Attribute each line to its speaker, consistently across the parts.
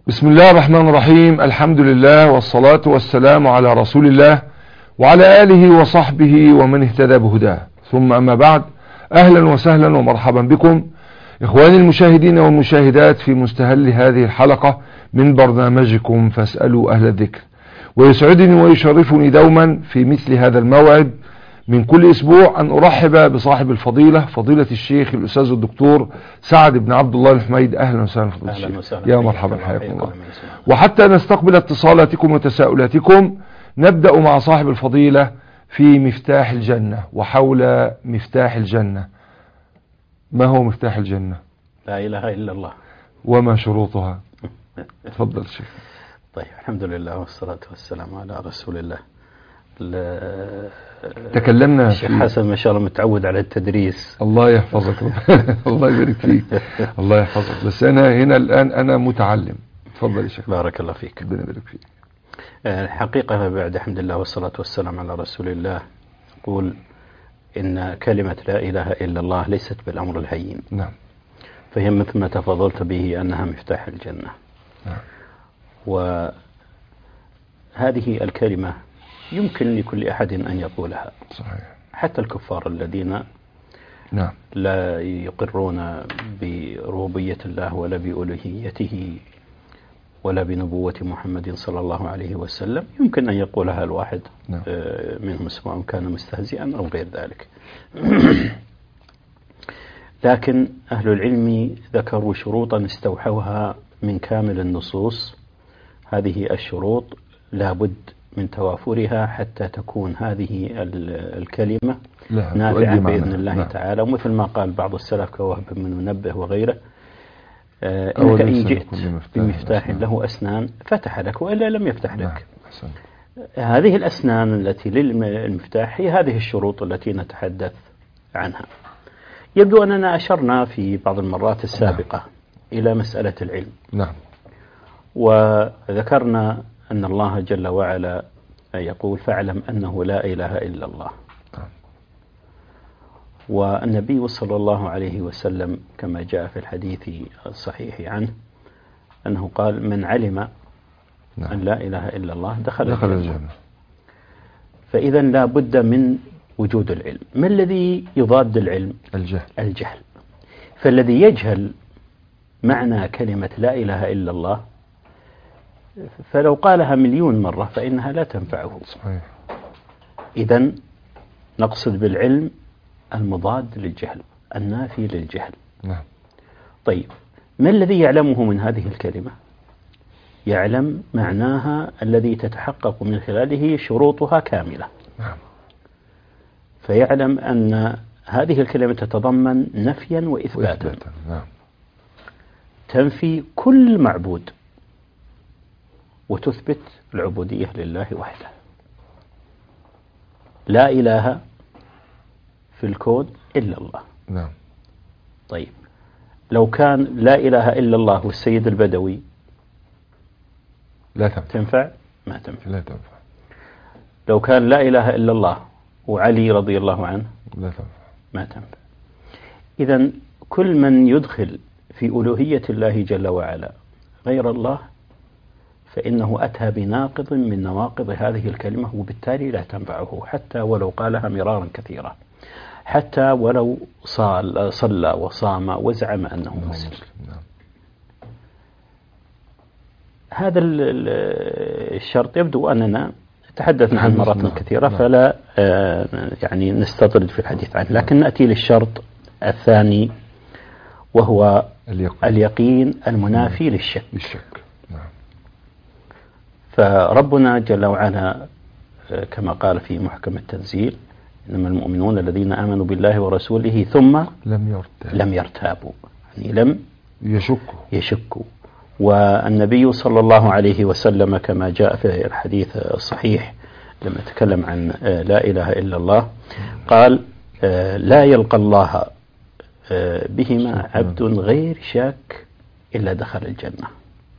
Speaker 1: بسم الله الرحمن الرحيم. الحمد لله والصلاة والسلام على رسول الله وعلى آله وصحبه ومن اهتدى بهداه، ثم أما بعد. أهلا وسهلا ومرحبا بكم إخواني المشاهدين والمشاهدات في مستهل هذه الحلقة من برنامجكم فاسألوا أهل الذكر. ويسعدني ويشرفني دوما في مثل هذا الموعد من كل أسبوع أن أرحب بصاحب الفضيلة، فضيلة الشيخ الأستاذ الدكتور سعد بن عبد الله الحميد. أهلا وسهلا فضيلة الشيخ، يا مرحبا، حياكم الله. وحتى نستقبل اتصالاتكم وتساؤلاتكم نبدأ مع صاحب الفضيلة في مفتاح الجنة وحول مفتاح الجنة. ما هو مفتاح الجنة؟
Speaker 2: لا إله إلا الله.
Speaker 1: وما شروطها؟ تفضل شيخ.
Speaker 2: طيب، الحمد لله والصلاة والسلام على رسول الله.
Speaker 1: تكلمنا
Speaker 2: الشيخ حسن ما شاء الله متعود على التدريس.
Speaker 1: الله يحفظك. الله يبارك فيك. الله يحفظك. بس أنا هنا الآن أنا متعلم. تفضل يا شيخ.
Speaker 2: بارك الله فيك.
Speaker 1: ربنا يبارك فيك.
Speaker 2: الحقيقة بعد الحمد لله والصلاة والسلام على رسول الله أقول إن كلمة لا إله إلا الله ليست بالأمر الهين.
Speaker 1: نعم.
Speaker 2: فهي مثل ما تفضلت به أنها مفتاح الجنة.
Speaker 1: نعم.
Speaker 2: وهذه الكلمة يمكن لكل أحد أن يقولها.
Speaker 1: صحيح.
Speaker 2: حتى الكفار الذين
Speaker 1: نعم
Speaker 2: لا يقرون بربوبية الله ولا بألوهيته ولا بنبوة محمد صلى الله عليه وسلم يمكن أن يقولها الواحد.
Speaker 1: نعم.
Speaker 2: منهم سواء كان مستهزئا أو غير ذلك. لكن أهل العلم ذكروا شروطا استوحوها من كامل النصوص. هذه الشروط لابد من توافرها حتى تكون هذه الكلمة نافعة بإذن الله. نعم. تعالى. ومثل ما قال بعض السلف كوهب بن منبه وغيره: إنك إن جئت بمفتاح له أسنان فتح لك وإلا لم يفتح لك.
Speaker 1: نعم.
Speaker 2: هذه الأسنان التي للمفتاح هي هذه الشروط التي نتحدث عنها. يبدو أننا أشرنا في بعض المرات السابقة إلى مسألة العلم.
Speaker 1: نعم.
Speaker 2: وذكرنا أن الله جل وعلا يقول: فاعلم أنه لا إله إلا الله. والنبي صلى الله عليه وسلم كما جاء في الحديث الصحيح عنه أنه قال: من علم أن لا إله إلا الله دخل الجنة. فإذا لا بد من وجود العلم. ما الذي يضاد العلم؟ الجهل. فالذي يجهل معنى كلمة لا إله إلا الله فلو قالها 1,000,000 مرة فإنها لا تنفعه.
Speaker 1: صحيح.
Speaker 2: إذن نقصد بالعلم المضاد للجهل، النافي للجهل.
Speaker 1: نعم.
Speaker 2: طيب، ما الذي يعلمه من هذه الكلمة؟ يعلم معناها الذي تتحقق من خلاله شروطها كاملة.
Speaker 1: نعم.
Speaker 2: فيعلم أن هذه الكلمة تتضمن نفيا وإثباتا.
Speaker 1: نعم.
Speaker 2: تنفي كل معبود وتثبت العبودية لله وحده. لا إله في الكون إلا الله.
Speaker 1: نعم.
Speaker 2: طيب، لو كان لا إله إلا الله والسيد البدوي
Speaker 1: لا
Speaker 2: تنفع؟ ما تنفع.
Speaker 1: لا تنفع.
Speaker 2: لو كان لا إله إلا الله وعلي رضي الله عنه
Speaker 1: لا تنفع.
Speaker 2: ما تنفع. إذن كل من يدخل في ألوهية الله جل وعلا غير الله فإنه أتى بناقض من نواقض هذه الكلمة، وبالتالي لا تنفعه حتى ولو قالها مرارا كثيرا، حتى ولو صلى وصام وزعم أنه مسلم. هذا الشرط يبدو أننا تحدثنا عن مرات كثيرة فلا يعني نستطرد في الحديث عنه، لكن نأتي للشرط الثاني وهو اليقين المنافي للشك.
Speaker 1: نعم.
Speaker 2: فربنا جل وعلا كما قال في محكم التنزيل: إنما المؤمنون الذين آمنوا بالله ورسوله ثم لم يرتابوا، يعني لم يشكوا. والنبي صلى الله عليه وسلم كما جاء في الحديث الصحيح لما تكلم عن لا إله إلا الله قال: لا يلقى الله بهما عبد غير شاك إلا دخل الجنة.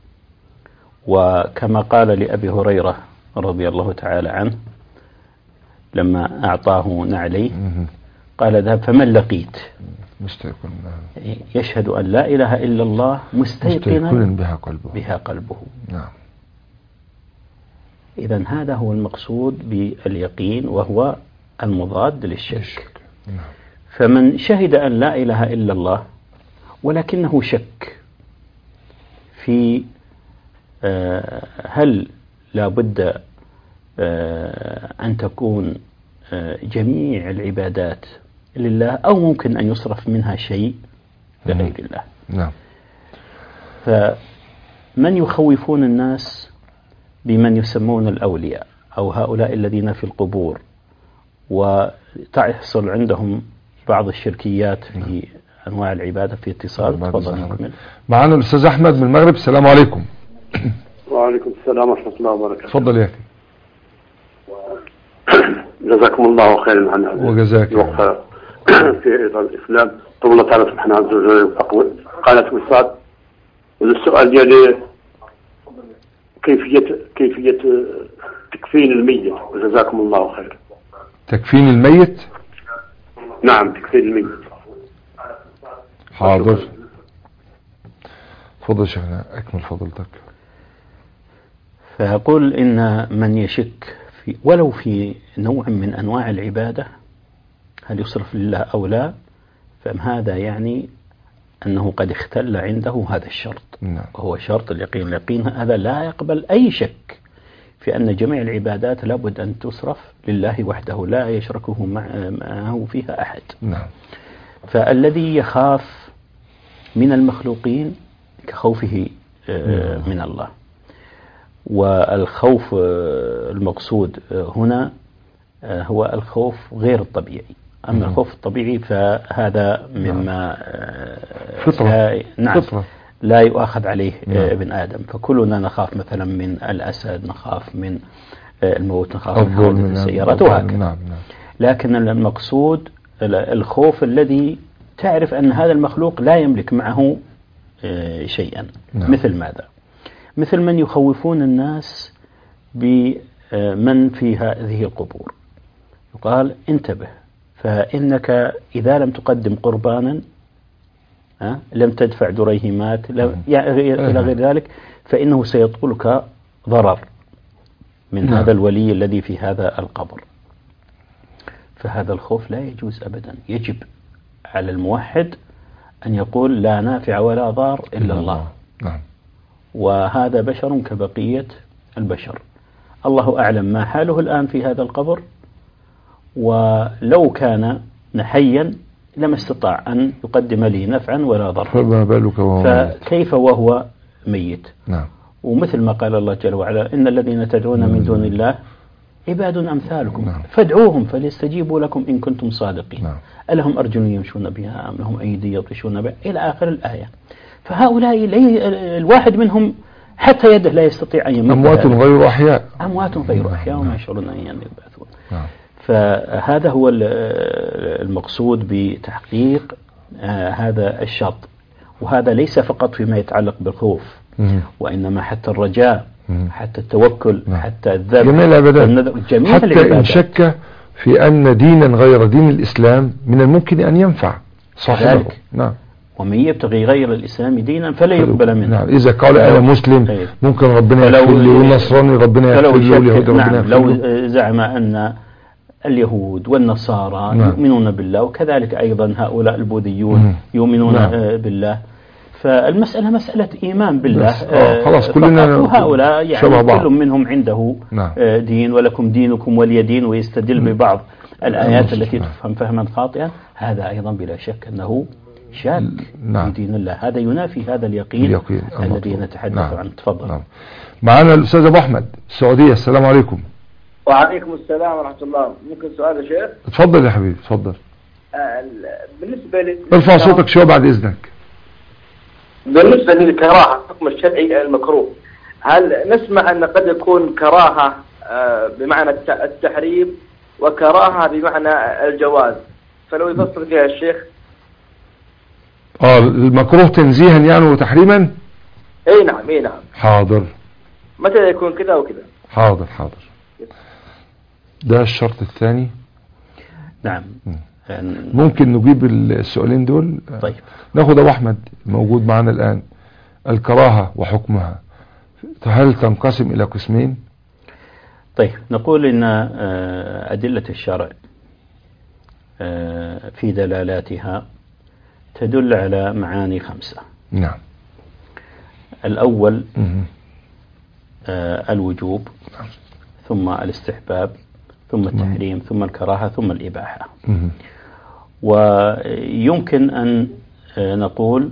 Speaker 2: وكما قال لأبي هريرة رضي الله تعالى عنه لما أعطاه نعليه قال اذهب فمن لقيت
Speaker 1: مستيقن
Speaker 2: يشهد أن لا إله إلا الله مستيقنا بها قلبه.
Speaker 1: نعم.
Speaker 2: إذن هذا هو المقصود باليقين، وهو المضاد للشك.
Speaker 1: نعم.
Speaker 2: فمن شهد أن لا إله إلا الله ولكنه شك في هل لا بد أن تكون جميع العبادات لله أو ممكن أن يصرف منها شيء لغير الله.
Speaker 1: نعم.
Speaker 2: فمن يخوفون الناس بمن يسمون الأولياء أو هؤلاء الذين في القبور، وتحصل عندهم بعض الشركيات في أنواع العبادة في اتصال. تفضل.
Speaker 1: معنا الأستاذ أحمد من المغرب. السلام عليكم.
Speaker 3: وعليكم السلام ورحمة الله وبركاته.
Speaker 1: تفضل يا أخي.
Speaker 3: جزاكم الله خيرا عن هذا
Speaker 1: وجزاك
Speaker 3: في إطار الإسلام. طول الله تعالى سبحانه عز وجل قالت وصاد. والسؤال ديالي كيفية تكفين الميت، وجزاكم الله خيرا.
Speaker 1: تكفين الميت؟
Speaker 3: نعم، تكفين الميت.
Speaker 1: حاضر. تفضل شيخنا، أكمل فضلتك.
Speaker 2: فيقول إن من يشك في ولو في نوع من أنواع العبادة هل يصرف لله أو لا، فهذا يعني أنه قد اختل عنده هذا الشرط.
Speaker 1: نعم.
Speaker 2: وهو شرط اليقين. اليقين هذا لا يقبل أي شك في أن جميع العبادات لابد أن تصرف لله وحده، لا يشركه معه فيها أحد.
Speaker 1: نعم.
Speaker 2: فالذي يخاف من المخلوقين كخوفه من الله. والخوف المقصود هنا هو الخوف غير الطبيعي. أما الخوف الطبيعي فهذا مما لا يؤاخذ عليه ابن آدم. فكلنا نخاف مثلا من الأسد، نخاف من الموت، نخاف من حوادث السيارات وهكذا. لكن المقصود الخوف الذي تعرف أن هذا المخلوق لا يملك معه شيئا. مثل ماذا؟ مثل من يخوفون الناس بمن في هذه القبور. يقال انتبه، فإنك إذا لم تقدم قربانا لم تدفع دريهمات إلى غير ذلك، فإنه سيطولك ضرر من هذا الولي الذي في هذا القبر. فهذا الخوف لا يجوز أبدا. يجب على الموحد أن يقول لا نافع ولا ضار إلا الله.
Speaker 1: نعم.
Speaker 2: وهذا بشر كبقية البشر. الله أعلم ما حاله الآن في هذا القبر، ولو كان حيا لما استطاع أن يقدم لي نفعا ولا ضرا،
Speaker 1: فما بالك وهو
Speaker 2: فكيف وهو ميت.
Speaker 1: نعم.
Speaker 2: ومثل ما قال الله جل وعلا إن الذين تدعون من دون الله عباد أمثالكم.
Speaker 1: نعم.
Speaker 2: فادعوهم فليستجيبوا لكم إن كنتم صادقين.
Speaker 1: نعم.
Speaker 2: ألهم أرجل يمشون بها أم لهم أيدي يبطشون بها إلى آخر الآية. فهؤلاء الواحد منهم حتى يده لا يستطيع أن يمد.
Speaker 1: أموات غير أحياء.
Speaker 2: أموات غير أحياء وما يشعرون أن يبعثون.
Speaker 1: نعم.
Speaker 2: فهذا هو المقصود بتحقيق هذا الشرط. وهذا ليس فقط فيما يتعلق بالخوف، وإنما حتى الرجاء، حتى التوكل، حتى الذبح،
Speaker 1: جميع العبادات،
Speaker 2: جميع
Speaker 1: حتى
Speaker 2: العبادات.
Speaker 1: إن شك في أن دينا غير دين الإسلام من الممكن أن ينفع صاحبه. نعم.
Speaker 2: ومن يبتغي غير الإسلام دينا فلا يقبل منه.
Speaker 1: نعم. إذا قال أنا مسلم ممكن ربنا يغفر لي، والنصراني ربنا يغفر لي، واليهود ربنا يغفر
Speaker 2: لي. لو زعم أن اليهود والنصارى يؤمنون بالله، وكذلك أيضا هؤلاء البوذيون يؤمنون بالله، فالمسألة مسألة إيمان بالله.
Speaker 1: خلاص كلنا
Speaker 2: هؤلاء يعني كل منهم عنده دين، ولكم دينكم ولي دين، ويستدل ببعض الآيات التي تفهم فهما خاطئا. هذا أيضا بلا شك أنه شاك في دين الله. هذا ينافي هذا اليقين الذي نتحدث عنه. تفضل.
Speaker 1: معنا الأستاذ أبو أحمد السعودية. السلام عليكم.
Speaker 4: وعليكم السلام ورحمة الله. ممكن سؤال يا شيخ؟
Speaker 1: تفضل يا حبيبي تفضل.
Speaker 4: بالنسبة لي
Speaker 1: ارفع صوتك شوية بعد إذنك.
Speaker 4: بالنسبة للكراهة الحكم الشرعي المكروه، هل نسمع أن قد يكون كراهة بمعنى التحريم وكراهة بمعنى الجواز، فلو يفصل فيها الشيخ.
Speaker 1: المكروه تنزيها يعني وتحريما.
Speaker 4: اي نعم اي نعم.
Speaker 1: حاضر.
Speaker 4: متى يكون كذا وكذا؟
Speaker 1: حاضر. ده الشرط الثاني.
Speaker 2: نعم.
Speaker 1: ممكن نجيب السؤالين دول.
Speaker 2: طيب
Speaker 1: ناخد أبو أحمد موجود معنا الآن. الكراهة وحكمها هل تنقسم إلى قسمين؟
Speaker 2: طيب نقول إن أدلة الشرع في دلالاتها تدل على معاني 5.
Speaker 1: نعم.
Speaker 2: الأول الوجوب، ثم الاستحباب، ثم التحريم، ثم الكراهة، ثم الإباحة. ويمكن أن نقول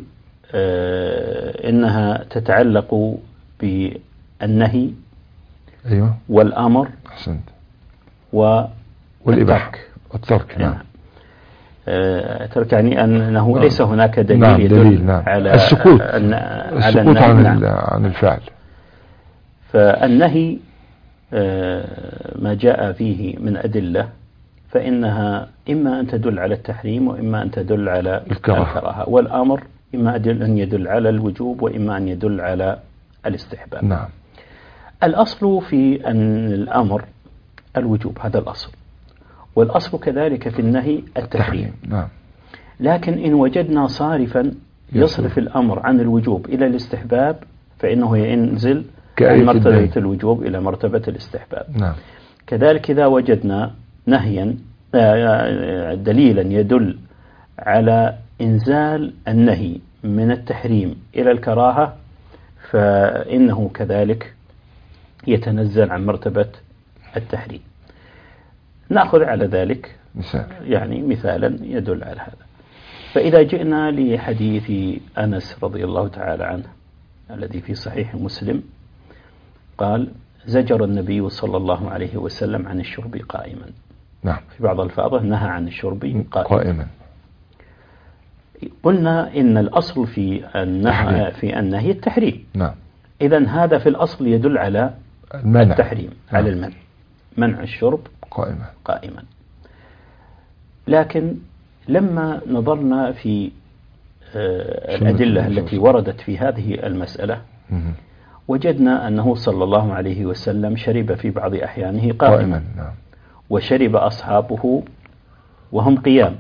Speaker 2: إنها تتعلق بالنهي
Speaker 1: أيوة.
Speaker 2: والأمر
Speaker 1: أحسنت.
Speaker 2: والإباحة
Speaker 1: الترك. نعم.
Speaker 2: ترك يعني أنه ليس هناك دليل
Speaker 1: نعم.
Speaker 2: يدل
Speaker 1: نعم.
Speaker 2: على
Speaker 1: السكوت
Speaker 2: على
Speaker 1: عن الفعل.
Speaker 2: فالنهي ما جاء فيه من أدلة فإنها إما أن تدل على التحريم وإما أن تدل على الكراهة، والأمر إما أن يدل على الوجوب وإما أن يدل على الاستحباب.
Speaker 1: نعم.
Speaker 2: الأصل في أن الأمر الوجوب، هذا الأصل، والأصل كذلك في النهي التحريم.
Speaker 1: نعم.
Speaker 2: لكن إن وجدنا صارفا يصرف الأمر عن الوجوب إلى الاستحباب فإنه ينزل عن مرتبة الوجوب إلى مرتبة الاستحباب.
Speaker 1: نعم.
Speaker 2: كذلك إذا وجدنا نهيا دليلا يدل على إنزال النهي من التحريم إلى الكراهة فإنه كذلك يتنزل عن مرتبة التحريم. نأخذ على ذلك يعني مثالا يدل على هذا. فإذا جئنا لحديث أنس رضي الله تعالى عنه الذي في صحيح مسلم قال: زجر النبي صلى الله عليه وسلم عن الشرب قائما.
Speaker 1: نعم.
Speaker 2: في بعض الألفاظ نهى عن الشرب قائما. قلنا إن الأصل في النهي التحريم.
Speaker 1: نعم.
Speaker 2: إذن هذا في الأصل يدل على التحريم. نعم. على المنع، منع الشرب قائما. لكن لما نظرنا في الأدلة التي وردت في هذه المسألة وجدنا أنه صلى الله عليه وسلم شرب في بعض أحيانه قائما.
Speaker 1: نعم.
Speaker 2: وشرب أصحابه وهم قيام.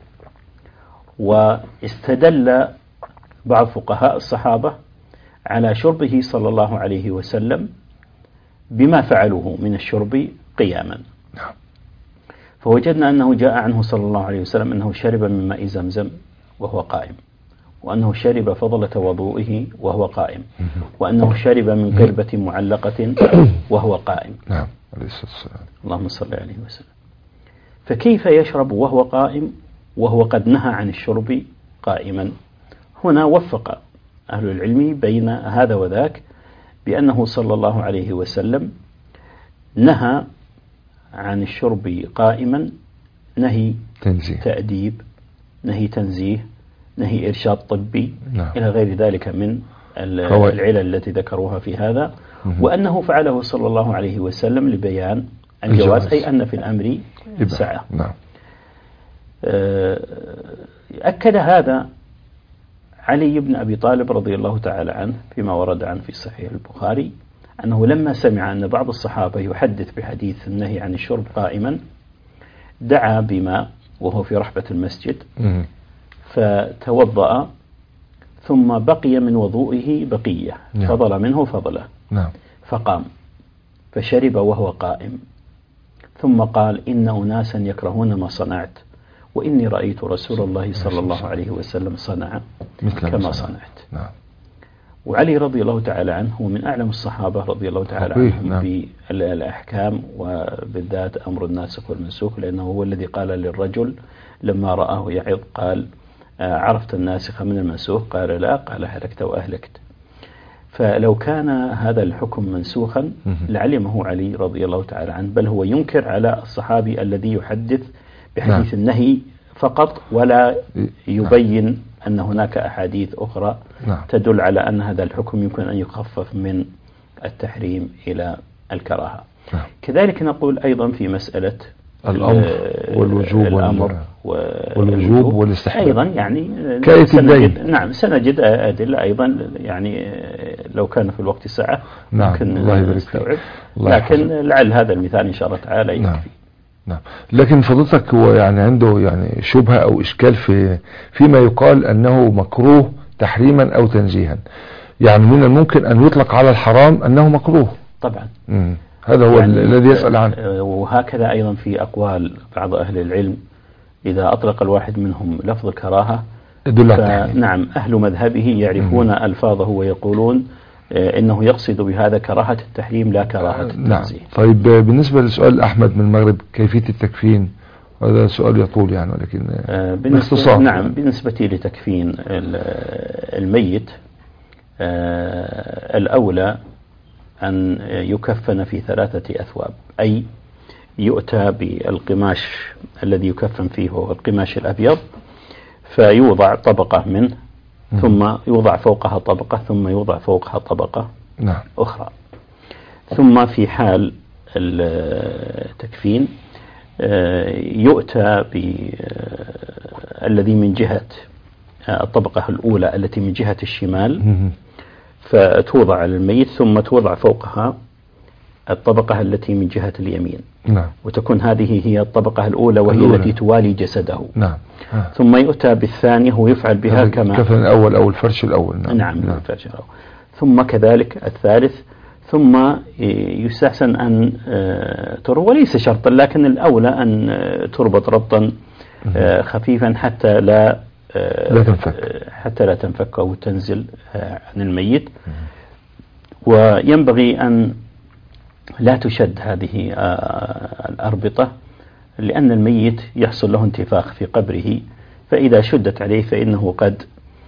Speaker 2: واستدل بعض فقهاء الصحابة على شربه صلى الله عليه وسلم بما فعلوه من الشرب قياما.
Speaker 1: نعم.
Speaker 2: فوجدنا أنه جاء عنه صلى الله عليه وسلم أنه شرب من ماء زمزم وهو قائم، وأنه شرب فضلة وضوئه وهو قائم، وأنه شرب من قربة معلقة وهو قائم.
Speaker 1: نعم.
Speaker 2: اللهم صل عليه وسلم. فكيف يشرب وهو قائم وهو قد نهى عن الشرب قائما؟ هنا وفق أهل العلم بين هذا وذاك بأنه صلى الله عليه وسلم نهى عن الشرب قائما نهي تأديب، نهي تنزيه، نهي إرشاد طبي. نعم. إلى غير ذلك من العلل التي ذكروها في هذا. وأنه فعله صلى الله عليه وسلم لبيان الجواز، أي أن في الأمر سعة.
Speaker 1: نعم.
Speaker 2: أكد هذا علي بن أبي طالب رضي الله تعالى عنه فيما ورد عنه في صحيح البخاري أنه لما سمع أن بعض الصحابة يحدث بحديث النهي عن الشرب قائما دعا بماء وهو في رحبة المسجد فتوضأ ثم بقي من وضوئه بقية. نعم. فضل منه فضله.
Speaker 1: نعم.
Speaker 2: فقام فشرب وهو قائم ثم قال: إن أناسا يكرهون ما صنعت وإني رأيت رسول الله صلى الله عليه وسلم صنع كما صنعت.
Speaker 1: نعم.
Speaker 2: وعلي رضي الله تعالى عنه هو من أعلم الصحابة رضي الله تعالى عنهم. نعم. بالأحكام وبالذات أمر الناسخ والمنسوخ، لأنه هو الذي قال للرجل لما رآه يعظ قال: عرفت الناسخ من المنسوخ؟ قال: لا. قال: هلكت وأهلكت. فلو كان هذا الحكم منسوخا لعلمه علي رضي الله تعالى عنه، بل هو ينكر على الصحابي الذي يحدث بحديث النهي فقط ولا يبين أن هناك أحاديث أخرى تدل على أن هذا الحكم يمكن أن يخفف من التحريم إلى الكراهة. كذلك نقول أيضا في مسألة
Speaker 1: الأمر والوجوب والاستحباب
Speaker 2: أيضا، يعني سنجد أدلة أيضا، يعني لو كان في الوقت ساعة ممكن نستوعب، لكن لعل هذا المثال إن شاء الله تعالى يكفي.
Speaker 1: نعم. لكن فضلتك هو يعني عنده يعني شبهة او اشكال فيما يقال انه مكروه تحريما او تنزيها، يعني من الممكن ان يطلق على الحرام انه مكروه
Speaker 2: طبعا.
Speaker 1: هذا هو يعني الذي يسأل عنه.
Speaker 2: وهكذا ايضا في اقوال بعض اهل العلم، اذا اطلق الواحد منهم لفظ الكراهة نعم اهل مذهبه يعرفون الفاظه ويقولون انه يقصد بهذا كراهة التحريم لا كراهة التنزيه.
Speaker 1: نعم. طيب بالنسبة لسؤال احمد من المغرب، كيفية التكفين؟ هذا سؤال يطول يعني، ولكن
Speaker 2: باختصار. نعم. بالنسبة لتكفين الميت الاولى ان يكفن في 3 أثواب، اي يؤتى بالقماش الذي يكفن فيه هو القماش الابيض، فيوضع طبقة منه ثم يوضع فوقها طبقة ثم يوضع فوقها طبقة أخرى. ثم في حال التكفين يؤتى بالذي من جهة الطبقة الأولى التي من جهة الشمال، فتوضع على الميت ثم توضع فوقها الطبقة التي من جهة اليمين. وتكون هذه هي الطبقة الأولى وهي التي توالي جسده. ثم يؤتى بالثانية ويفعل بها كما
Speaker 1: الكفن الأول أو الفرش الأول.
Speaker 2: نعم. الفرش الأول. ثم كذلك الثالث، ثم يستحسن أن تربط، وليس شرطا لكن الأولى أن تربط ربطا خفيفا حتى لا تنفك أو تنزل عن الميت. وينبغي أن لا تشد هذه الأربطة، لأن الميت يحصل له انتفاخ في قبره، فإذا شدت عليه فإنه قد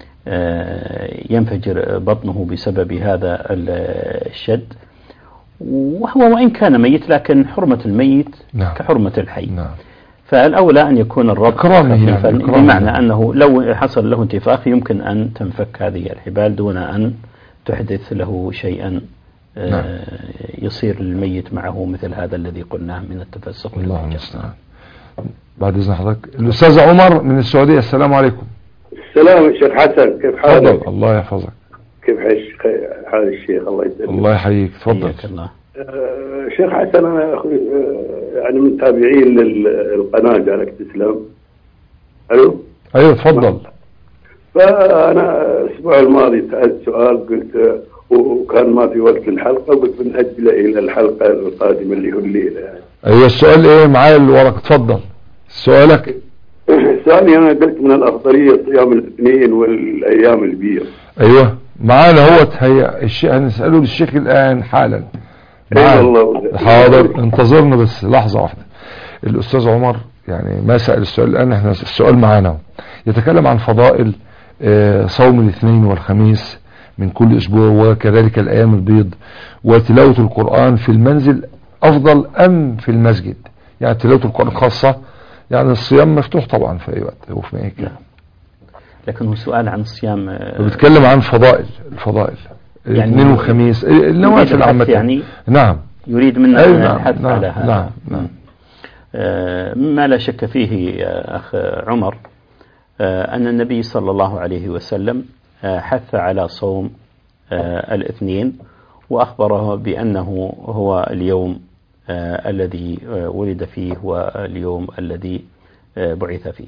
Speaker 2: ينفجر بطنه بسبب هذا الشد، وهو وإن كان ميت لكن حرمة الميت كحرمة الحي. فالأولى أن يكون الربط خفيفا، بمعنى أنه لو حصل له انتفاخ يمكن أن تنفك هذه الحبال دون أن تحدث له شيئا يصير للميت معه مثل هذا الذي قلناه من التفسق.
Speaker 1: الله المستعان. بعد إذن حضرتك الأستاذ عمر من السعودية. السلام عليكم.
Speaker 5: السلام شيخ حسن، كيف حالك؟
Speaker 1: الله يحفظك.
Speaker 5: كيف حال الشيخ؟ الله يسلمك.
Speaker 1: الله يحييك. تفضل.
Speaker 5: شيخ حسن، أنا يعني من تابعين للقناة جعلك تسلم. ألو؟
Speaker 1: أيوه تفضل.
Speaker 5: فأنا الأسبوع الماضي سألت سؤال، قلت وكان ما في وقت للحلقة، قلت بنأجله إلى الحلقة القادمة اللي هو الليلة يعني.
Speaker 1: أيوه السؤال إيه معايا الورق؟ تفضل سؤالك.
Speaker 5: سؤالي أنا قلت من الأفضلية صيام الاثنين والأيام البيض.
Speaker 1: أيوه معانا هوت، هي الشيء هنسأله للشيخ الآن حالا.
Speaker 5: والله
Speaker 1: حاضر، انتظرنا بس لحظة واحدة. الأستاذ عمر يعني ما سأل السؤال الآن، احنا السؤال معانا يتكلم عن فضائل صوم الاثنين والخميس من كل أسبوع، وكذلك الأيام البيض، وتلاوة القرآن في المنزل أفضل أم في المسجد؟ يعني تلاوة القرآن خاصة، يعني الصيام مفتوح طبعا في أي وقت وفي أي كلام،
Speaker 2: لكن هو سؤال عن الصيام
Speaker 1: بيتكلم عن الفضائل يعني الاثنين والخميس، النوافل عامة
Speaker 2: يعني.
Speaker 1: نعم.
Speaker 2: يريد منا الحث على هذا.
Speaker 1: نعم.
Speaker 2: ما لا شك فيه يا أخ عمر أن النبي صلى الله عليه وسلم حث على صوم الاثنين، وأخبره بأنه هو اليوم الذي ولد فيه واليوم الذي بعث فيه.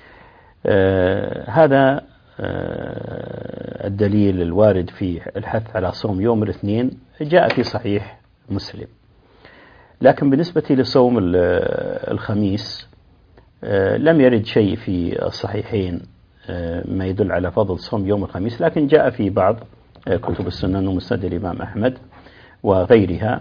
Speaker 2: هذا الدليل الوارد في الحث على صوم يوم الاثنين جاء في صحيح مسلم. لكن بالنسبة لصوم الخميس لم يرد شيء في الصحيحين ما يدل على فضل صوم يوم الخميس، لكن جاء في بعض كتب السنن ومسند الإمام أحمد وغيرها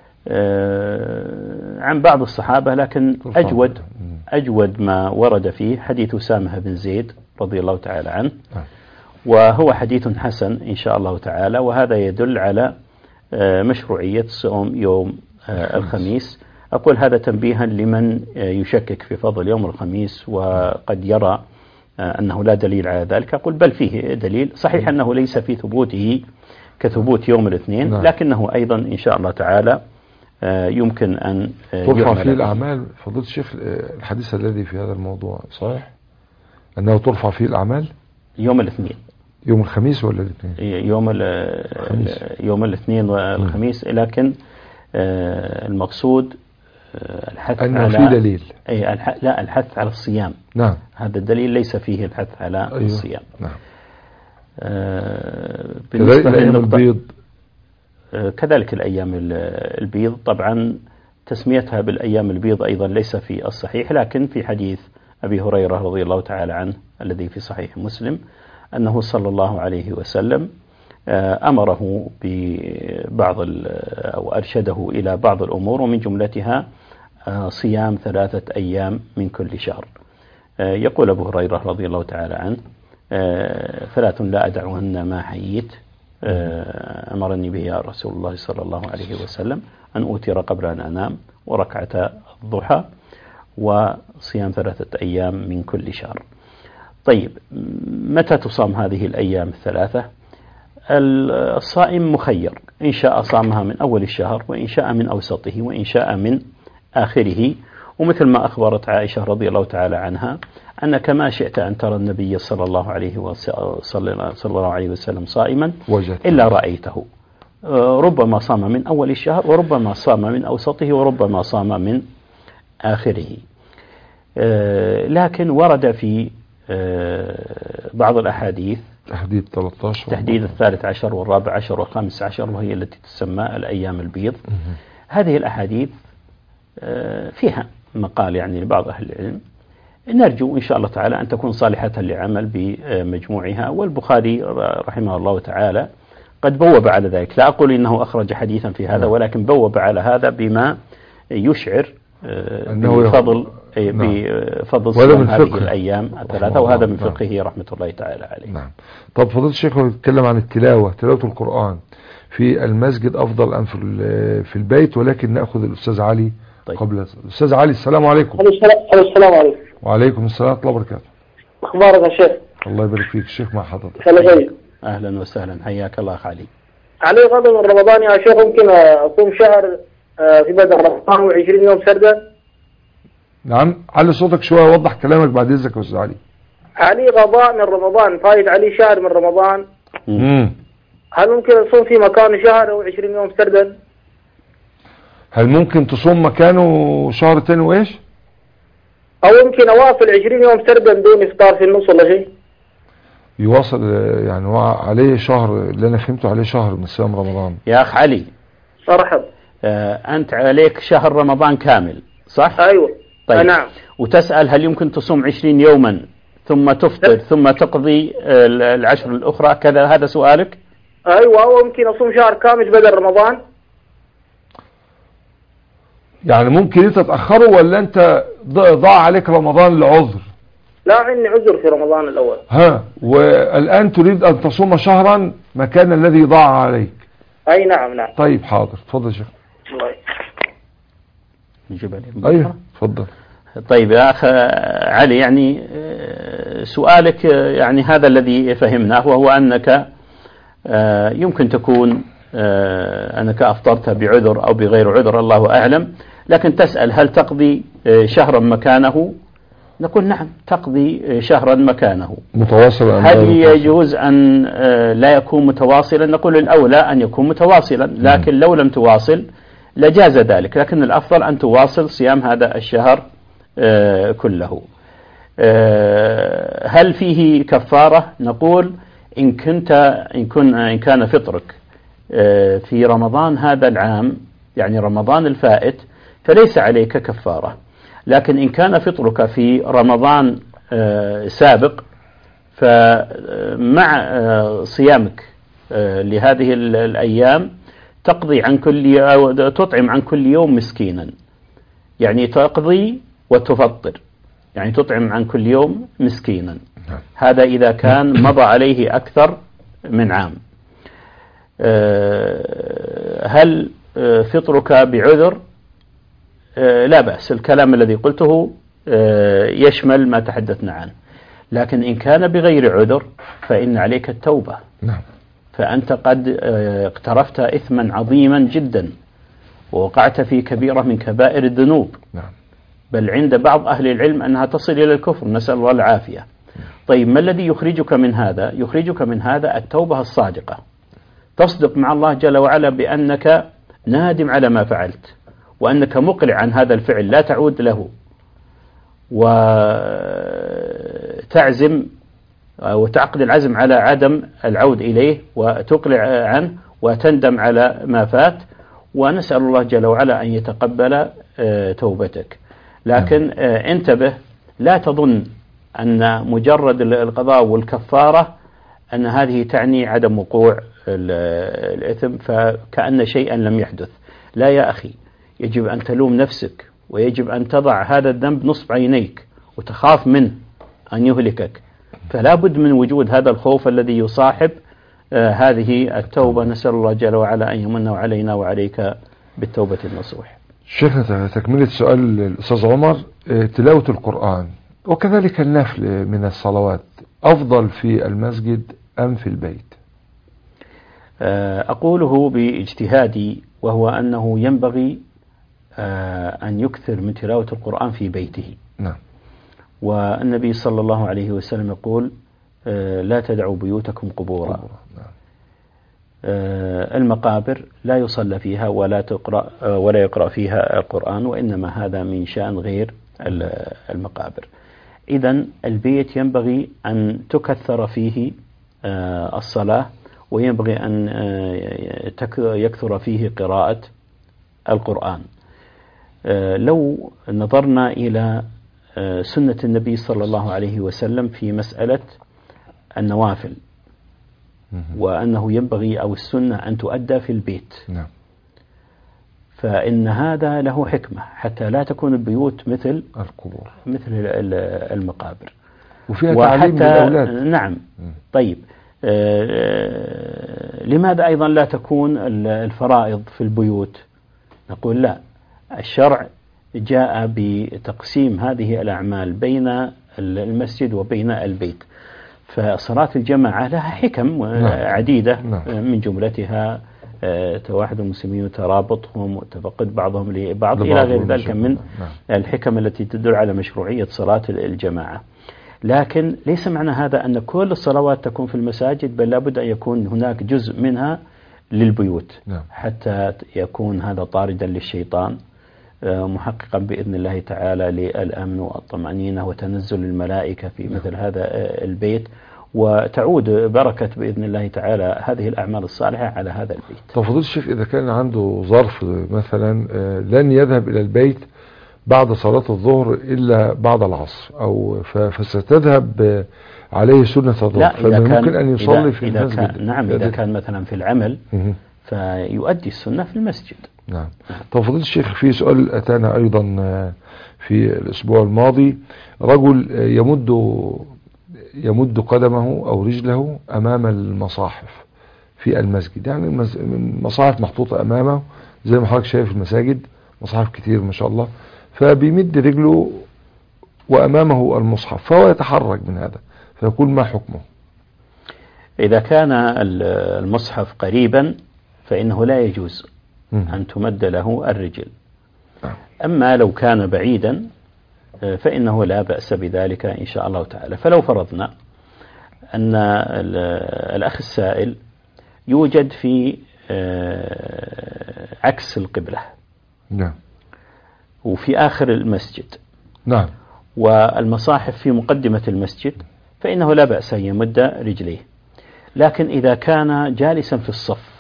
Speaker 2: عن بعض الصحابة، لكن أجود ما ورد فيه حديث أسامة بن زيد رضي الله تعالى عنه، وهو حديث حسن إن شاء الله تعالى، وهذا يدل على مشروعية صوم يوم الخميس. أقول هذا تنبيها لمن يشكك في فضل يوم الخميس وقد يرى أنه لا دليل على ذلك. أقول بل فيه دليل، صحيح أنه ليس في ثبوته كثبوت يوم الاثنين، لكنه أيضا إن شاء الله تعالى يمكن أن
Speaker 1: ترفع فيه الأعمال. فضيلة الشيخ الحديث الذي في هذا الموضوع صحيح أنه ترفع فيه الأعمال
Speaker 2: يوم الاثنين،
Speaker 1: يوم الخميس ولا الاثنين؟
Speaker 2: يوم الاثنين والخميس، لكن المقصود الحث
Speaker 1: أنه
Speaker 2: على
Speaker 1: في دليل.
Speaker 2: لا، الحث على الصيام.
Speaker 1: نعم.
Speaker 2: هذا الدليل ليس فيه الحث على الصيام.
Speaker 1: نعم.
Speaker 2: بالنسبة
Speaker 1: للأيام البيض
Speaker 2: كذلك الأيام البيض، طبعا تسميتها بالأيام البيض أيضا ليس في الصحيح، لكن في حديث أبي هريرة رضي الله تعالى عنه الذي في صحيح مسلم أنه صلى الله عليه وسلم أمره ببعض أو أرشده إلى بعض الأمور، ومن جملتها صيام 3 أيام من كل شهر. يقول أبو هريرة رضي الله تعالى عنه: 3 لا أدعهن ما حييت، أمرني به يا رسول الله صلى الله عليه وسلم: أن أوتر قبل أن أنام، وركعة الضحى، وصيام 3 أيام من كل شهر. طيب، متى تصام هذه الأيام 3؟ الصائم مخير، إن شاء صامها من أول الشهر، وإن شاء من أوسطه، وإن شاء من آخره. ومثل ما أخبرت عائشة رضي الله تعالى عنها أنك ما شئت أن ترى النبي صلى الله عليه وسلم صائما إلا رأيته، ربما صام من أول الشهر، وربما صام من أوسطه، وربما صام من آخره. لكن ورد في بعض الأحاديث تحديد 13 و14 و15، وهي التي تسمى الأيام البيض. هذه الأحاديث فيها مقال يعني لبعض أهل العلم، نرجو إن شاء الله تعالى أن تكون صالحة للعمل بمجموعها. والبخاري رحمه الله تعالى قد بوب على ذلك، لا أقول إنه أخرج حديثا في هذا، ولكن بوب على هذا بما يشعر بفضل صيام هذه الأيام 3، وهذا من فقهه رحمة الله تعالى عليه.
Speaker 1: نعم. طب فضيلة الشيخ، نتكلم عن تلاوة القرآن في المسجد أفضل أم في البيت؟ ولكن نأخذ الأستاذ علي. طيب. قبل الأستاذ علي، السلام عليكم.
Speaker 6: السلام عليكم.
Speaker 1: وعليكم السلام ورحمة الله وبركاته.
Speaker 6: أخبارك يا شيخ؟
Speaker 1: الله يبارك فيك الشيخ، مع حضرتك.
Speaker 2: أهلا وسهلا، حياك الله أخ علي.
Speaker 6: علي غدا من رمضان يا شيخ، ممكن أصوم شهر في بدر رمضان و20 يوم سردا؟
Speaker 1: نعم، علي صوتك شوية، وضح كلامك بعد إذنك يا أستاذ علي.
Speaker 6: علي غضاء من رمضان، فايت علي شهر من رمضان. هل ممكن أصوم في مكانه شهر أو 20 يوم سردا؟
Speaker 1: هل ممكن تصوم مكانه شهر تاني وإيش؟
Speaker 6: أو ممكن أواصل 20 يوم سردا دون إفطار في النص ولا شيء؟
Speaker 1: يواصل يعني هو عليه شهر، اللي أنا فهمته عليه شهر من صيام رمضان.
Speaker 2: يا أخ علي،
Speaker 6: مرحبا.
Speaker 2: أنت عليك شهر رمضان كامل صح؟
Speaker 6: أيوة.
Speaker 2: طيب.
Speaker 6: نعم.
Speaker 2: وتسأل هل يمكن تصوم 20 يوما ثم تفطر ثم تقضي العشر الأخرى كذا؟ هذا سؤالك؟
Speaker 6: أيوة، وممكن أصوم شهر كامل بدل رمضان.
Speaker 1: يعني ممكن انت تأخره، ولا انت ضاع عليك رمضان لعذر؟
Speaker 6: لا، عندي عذر في رمضان الأول.
Speaker 1: والآن تريد أن تصوم شهرا مكان الذي ضاع عليك.
Speaker 6: أي نعم.
Speaker 1: طيب حاضر، تفضل يا شيخ.
Speaker 2: الله
Speaker 1: أيوه تفضل.
Speaker 2: طيب يا أخ علي، يعني سؤالك يعني هذا الذي فهمناه، وهو أنك يمكن تكون أنك أفطرت بعذر أو بغير عذر، الله أعلم، لكن تسأل هل تقضي شهرا مكانه؟ نقول نعم، تقضي شهرا مكانه
Speaker 1: متواصلا.
Speaker 2: هل يجوز أن لا يكون متواصلا؟ نقول الأولى أن يكون متواصلا، لكن لو لم تواصل لجاز ذلك، لكن الأفضل أن تواصل صيام هذا الشهر كله. هل فيه كفارة؟ نقول إن كان فطرك في رمضان هذا العام، يعني رمضان الفائت، فليس عليك كفارة، لكن إن كان فطرك في رمضان سابق، فمع صيامك لهذه الأيام تطعم عن كل يوم مسكينا، يعني تقضي وتفطر، يعني تطعم عن كل يوم مسكينا. هذا إذا كان مضى عليه أكثر من عام. هل فطرك بعذر؟ لا بأس، الكلام الذي قلته يشمل ما تحدثنا عنه، لكن إن كان بغير عذر فإن عليك التوبة.
Speaker 1: نعم.
Speaker 2: فأنت قد اقترفت إثما عظيما جدا، ووقعت في كبيرة من كبائر الذنوب.
Speaker 1: نعم.
Speaker 2: بل عند بعض أهل العلم أنها تصل إلى الكفر، نسأل الله العافية. طيب، ما الذي يخرجك من هذا؟ يخرجك من هذا التوبة الصادقة، تصدق مع الله جل وعلا بأنك نادم على ما فعلت، وأنك مقلع عن هذا الفعل لا تعود له، وتعزم وتعقد العزم على عدم العود إليه وتقلع عنه وتندم على ما فات، ونسأل الله جل وعلا أن يتقبل توبتك. لكن انتبه، لا تظن أن مجرد القضاء والكفارة أن هذه تعني عدم وقوع الإثم فكأن شيئا لم يحدث. لا يا أخي، يجب أن تلوم نفسك، ويجب أن تضع هذا الذنب نصب عينيك وتخاف منه أن يهلكك، فلا بد من وجود هذا الخوف الذي يصاحب هذه التوبة. نسأل الله جل وعلا أن يمن علينا وعليك بالتوبة النصوح.
Speaker 1: شيخنا تكملة سؤال الأستاذ عمر، تلاوة القرآن وكذلك النفل من الصلوات أفضل في المسجد أم في البيت؟
Speaker 2: أقوله باجتهادي، وهو أنه ينبغي أن يكثر من تلاوة القرآن في بيته.
Speaker 1: نعم.
Speaker 2: والنبي صلى الله عليه وسلم يقول لا تدعوا بيوتكم قبورا. نعم. المقابر لا يصلى فيها ولا يقرأ فيها القرآن، وإنما هذا من شأن غير المقابر. إذن البيت ينبغي أن تكثر فيه الصلاة، وينبغي أن يكثر فيه قراءة القرآن. لو نظرنا إلى سنة النبي صلى الله عليه وسلم في مسألة النوافل، وأنه ينبغي أو السنة أن تؤدى في البيت، فإن هذا له حكمة حتى لا تكون البيوت مثل
Speaker 1: القبور،
Speaker 2: مثل المقابر،
Speaker 1: وفيها تعليم للأولاد.
Speaker 2: نعم. طيب، لماذا أيضا لا تكون الفرائض في البيوت؟ نقول لا، الشرع جاء بتقسيم هذه الأعمال بين المسجد وبين البيت، فصلاة الجماعة لها حكم عديدة، من جملتها توحد المسلمين وترابطهم وتفقد بعضهم لبعض إلى غير ذلك من الحكم التي تدل على مشروعية صلاة الجماعة. لكن ليس معنى هذا أن كل الصلوات تكون في المساجد، بل لابد أن يكون هناك جزء منها للبيوت، حتى يكون هذا طاردا للشيطان، محققا بإذن الله تعالى للأمن والطمأنينة وتنزل الملائكة في مثل هذا البيت، وتعود بركة بإذن الله تعالى هذه الأعمال الصالحة على هذا البيت.
Speaker 1: طب فضيلة الشيخ، إذا كان عنده ظرف مثلا لن يذهب إلى البيت بعد صلاة الظهر إلا بعد العصر، أو فستذهب عليه سنة الظهر، فممكن أن يصلي في المسجد.
Speaker 2: نعم، إذا كان مثلا في العمل فيؤدي السنة في المسجد.
Speaker 1: نعم. طب فضيلة الشيخ، في سؤال أتانا أيضا في الأسبوع الماضي، رجل يمد قدمه أو رجله أمام المصاحف في المسجد، يعني المصاحف محطوطة أمامه زي ما حضرتك شايف المساجد مصاحف كتير ما شاء الله، فبيمد رجله وأمامه المصحف فهو يتحرك من هذا، فيقول ما حكمه؟
Speaker 2: إذا كان المصحف قريبا فإنه لا يجوز أن تمد له الرجل. أما لو كان بعيدا فإنه لا بأس بذلك إن شاء الله تعالى. فلو فرضنا أن الأخ السائل يوجد في عكس القبلة،
Speaker 1: نعم،
Speaker 2: وفي آخر المسجد،
Speaker 1: نعم،
Speaker 2: والمصاحف في مقدمة المسجد، فإنه لا بأس أن يمد رجليه. لكن إذا كان جالسا في الصف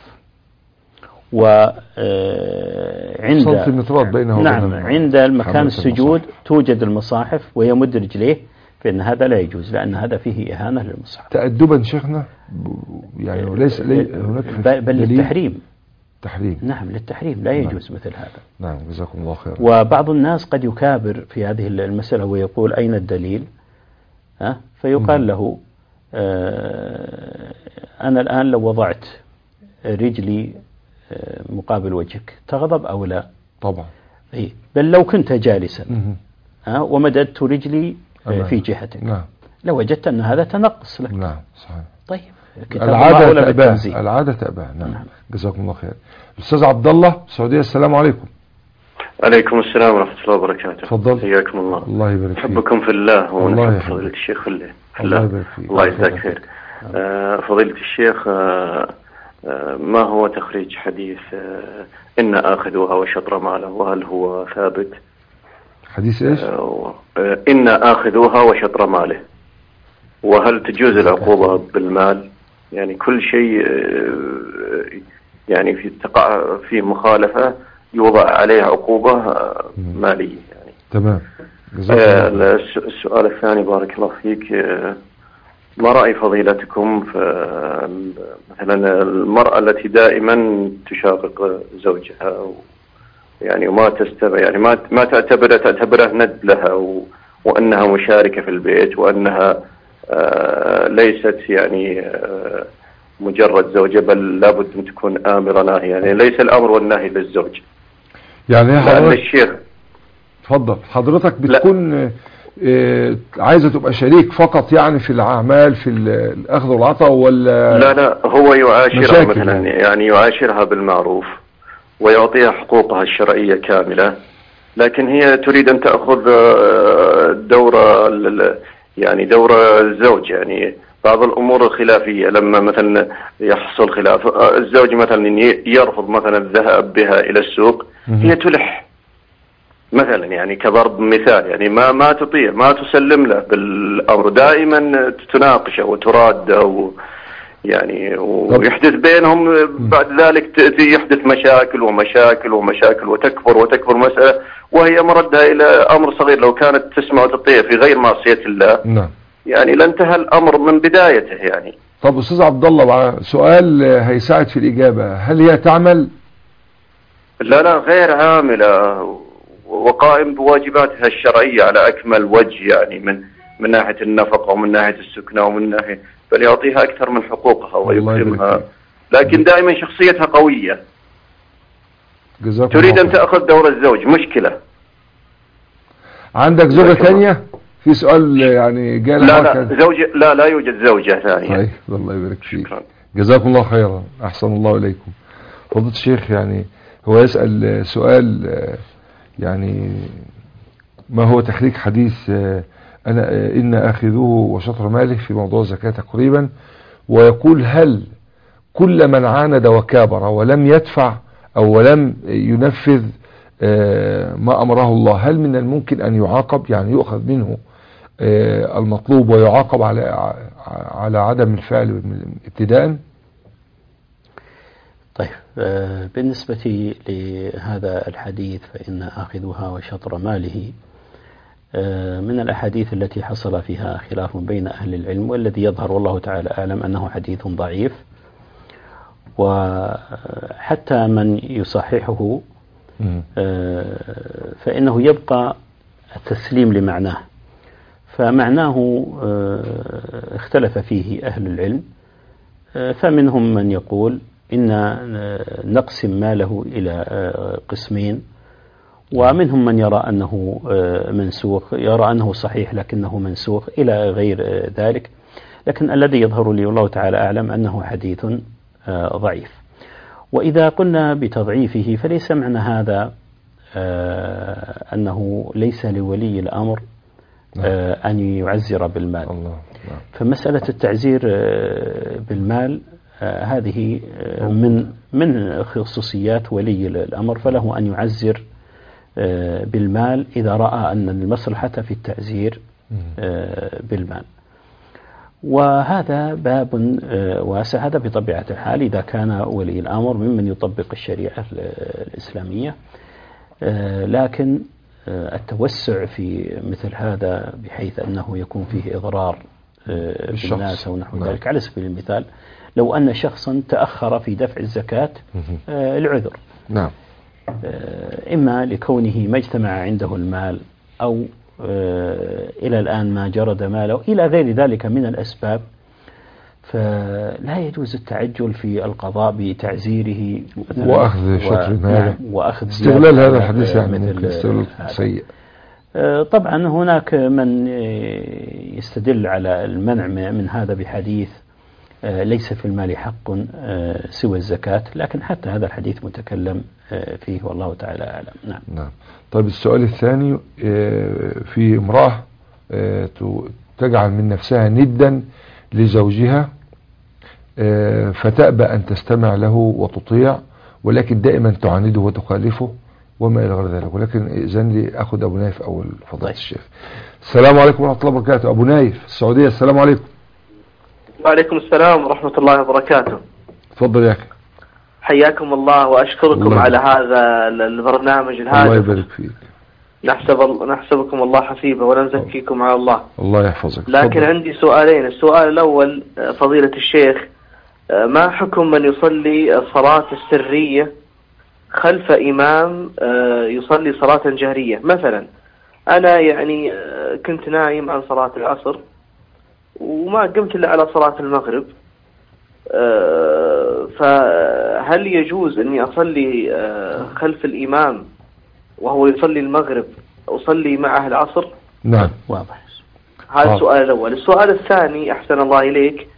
Speaker 2: عند المكان السجود توجد المصاحف ويمد رجليه، فإن هذا لا يجوز، لأن هذا فيه إهانة للمصحف.
Speaker 1: تأدبا شيخنا، يعني ليس هناك
Speaker 2: بل للتحريم.
Speaker 1: تحريم.
Speaker 2: نعم، للتحريم لا يجوز مثل هذا.
Speaker 1: نعم، جزاكم الله خير.
Speaker 2: وبعض الناس قد يكابر في هذه المسألة ويقول أين الدليل؟ فيقال له أنا الآن لو وضعت رجلي مقابل وجهك تغضب أو لا؟
Speaker 1: طبعا.
Speaker 2: بل لو كنت جالسا ومددت رجلي في جهتك،
Speaker 1: نعم،
Speaker 2: لوجدت أن هذا تنقص لك.
Speaker 1: نعم، صحيح.
Speaker 2: طيب،
Speaker 1: العادة تأباه. نعم. جزاكم الله خير. الأستاذ عبد الله السعودية، السلام عليكم.
Speaker 7: عليكم السلام ورحمة الله وبركاته.
Speaker 1: تفضل.
Speaker 7: حياكم الله.
Speaker 1: الله يبارك فيك.
Speaker 7: أحبكم في الله ونحب فضيلة الشيخ في الله.
Speaker 1: الله يبارك فيك.
Speaker 7: الله يجزاك خير. فضيلة الشيخ، ما هو تخريج حديث إن آخذوها وشطر ماله، وهل هو ثابت؟
Speaker 1: حديث إيش؟
Speaker 7: إن آخذوها وشطر ماله، وهل تجوز العقوبة بالمال؟ يعني كل شيء يعني في مخالفة يوضع عليه عقوبة مالية يعني.
Speaker 1: تمام.
Speaker 7: السؤال الثاني بارك الله فيك، ما رأي فضيلتكم في مثلا المرأة التي دائما تشاقق زوجها يعني وما تستمع، يعني ما تعتبره ند لها، وأنها مشاركة في البيت، وأنها ليست يعني مجرد زوجة، بل لابد أن تكون آمرة ناهية، يعني ليس الأمر والنهي للزوج.
Speaker 1: يعني حضرتك
Speaker 7: الشيخ
Speaker 1: تفضل، حضرتك بتكون عايزة تبقى شريك فقط يعني في الأعمال في الأخذ والعطاء، ولا
Speaker 7: لا هو يعاشرها مثلا يعني يعاشرها بالمعروف ويعطيها حقوقها الشرعية كاملة، لكن هي تريد أن تأخذ دور الزوج. يعني بعض الأمور الخلافية لما مثلا يحصل خلاف، الزوج مثلا يرفض مثلا الذهاب بها إلى السوق، هي تلح مثلا، يعني كضرب مثال، يعني ما تطيع، ما تسلم له بالأمر، دائما تناقشه وتراده يعني ويحدث بينهم بعد ذلك يحدث مشاكل ومشاكل ومشاكل، وتكبر مسألة وهي مردها إلى أمر صغير. لو كانت تسمع وتطيع في غير معصية الله يعني لانتهى الأمر من بدايته يعني.
Speaker 1: طب أستاذ عبد الله، سؤال هيساعد في الإجابة، هل هي تعمل؟
Speaker 7: لا غير عاملة، وقائم بواجباتها الشرعية على أكمل وجه، يعني من ناحية النفقة ومن ناحية السكنة ومن ناحية، بل يعطيها أكثر من حقوقها ويكرمها، لكن دائما شخصيتها قوية، تريد أن تأخذ دور الزوج. مشكلة.
Speaker 1: عندك زوجة ثانية؟ في سؤال يعني جاء
Speaker 7: لا يوجد زوجة ثانية.
Speaker 1: طيب الله يبارك فيك، جزاكم الله خيرا، أحسن الله إليكم. فضيلة الشيخ، يعني هو يسأل سؤال يعني ما هو تخريج حديث إن آخذوه وشطر ماله في موضوع الزكاة تقريبا، ويقول هل كل من عاند وكابر ولم يدفع أو ولم ينفذ ما أمره الله، هل من الممكن أن يعاقب، يعني يؤخذ منه المطلوب ويعاقب على عدم الفعل ابتداء؟
Speaker 2: طيب، بالنسبة لهذا الحديث فإن آخذها وشطر ماله، من الأحاديث التي حصل فيها خلاف بين أهل العلم، والذي يظهر والله تعالى أعلم أنه حديث ضعيف، وحتى من يصححه فإنه يبقى التسليم لمعناه، فمعناه اختلف فيه أهل العلم، فمنهم من يقول إن نقسم ماله إلى قسمين، ومنهم من يرى أنه منسوخ، يرى أنه صحيح لكنه منسوخ إلى غير ذلك، لكن الذي يظهر لي والله تعالى أعلم أنه حديث ضعيف. وإذا قلنا بتضعيفه فليس معنى هذا أنه ليس لولي الأمر أن يعزر بالمال. فمسألة التعزير بالمال هذه من خصوصيات ولي الأمر، فله أن يعزر بالمال إذا رأى أن المصلحة في التعزير بالمال. وهذا باب واسع، هذا بطبيعة الحال إذا كان ولي الأمر ممن يطبق الشريعة الإسلامية، لكن التوسع في مثل هذا بحيث أنه يكون فيه إضرار بالناس أو نحو ذلك، على سبيل المثال لو أن شخصا تأخر في دفع الزكاة العذر، إما لكونه ما اجتمع عنده المال، أو إلى الآن ما جرد ماله، إلى غير ذلك من الأسباب، فلا يجوز التعجل في القضاء بتعزيره
Speaker 1: وأخذ شطر ماله،
Speaker 2: وأخذ
Speaker 1: استغلال هذا الحديث يعني ممكن استغلال سيء.
Speaker 2: طبعا هناك من يستدل على المنع من هذا بحديث ليس في المال حق سوى الزكاة، لكن حتى هذا الحديث متكلم فيه والله تعالى أعلم.
Speaker 1: نعم. طيب السؤال الثاني، في امرأة تجعل من نفسها ندا لزوجها فتأبى أن تستمع له وتطيع، ولكن دائما تعانده وتخالفه وما إلى غير ذلك. ولكن إذن لي أخذ أبو نايف أول فضيلة الشيخ. السلام عليكم ورحمة الله وبركاته. أبو نايف السعودية، السلام عليكم.
Speaker 8: وعليكم السلام ورحمة الله وبركاته.
Speaker 1: تفضل يا أخي.
Speaker 8: حياكم الله وأشكركم الله على هذا البرنامج الهادف.
Speaker 1: الله يبارك فيك.
Speaker 8: نحسبكم الله حسيبا ولا نزكيكم على الله.
Speaker 1: الله يحفظك.
Speaker 8: لكن
Speaker 1: فضل.
Speaker 8: عندي سؤالين. السؤال الأول فضيلة الشيخ، ما حكم من يصلي الصلاة السرية خلف إمام يصلي صلاة جهرية؟ مثلا أنا يعني كنت نايم عن صلاة العصر وما قمت إلا على صلاة المغرب، فهل يجوز أني أصلي خلف الإمام وهو يصلي المغرب أصلي معه العصر؟
Speaker 1: نعم
Speaker 2: واضح.
Speaker 8: هذا السؤال الأول. السؤال الثاني أحسن الله إليك،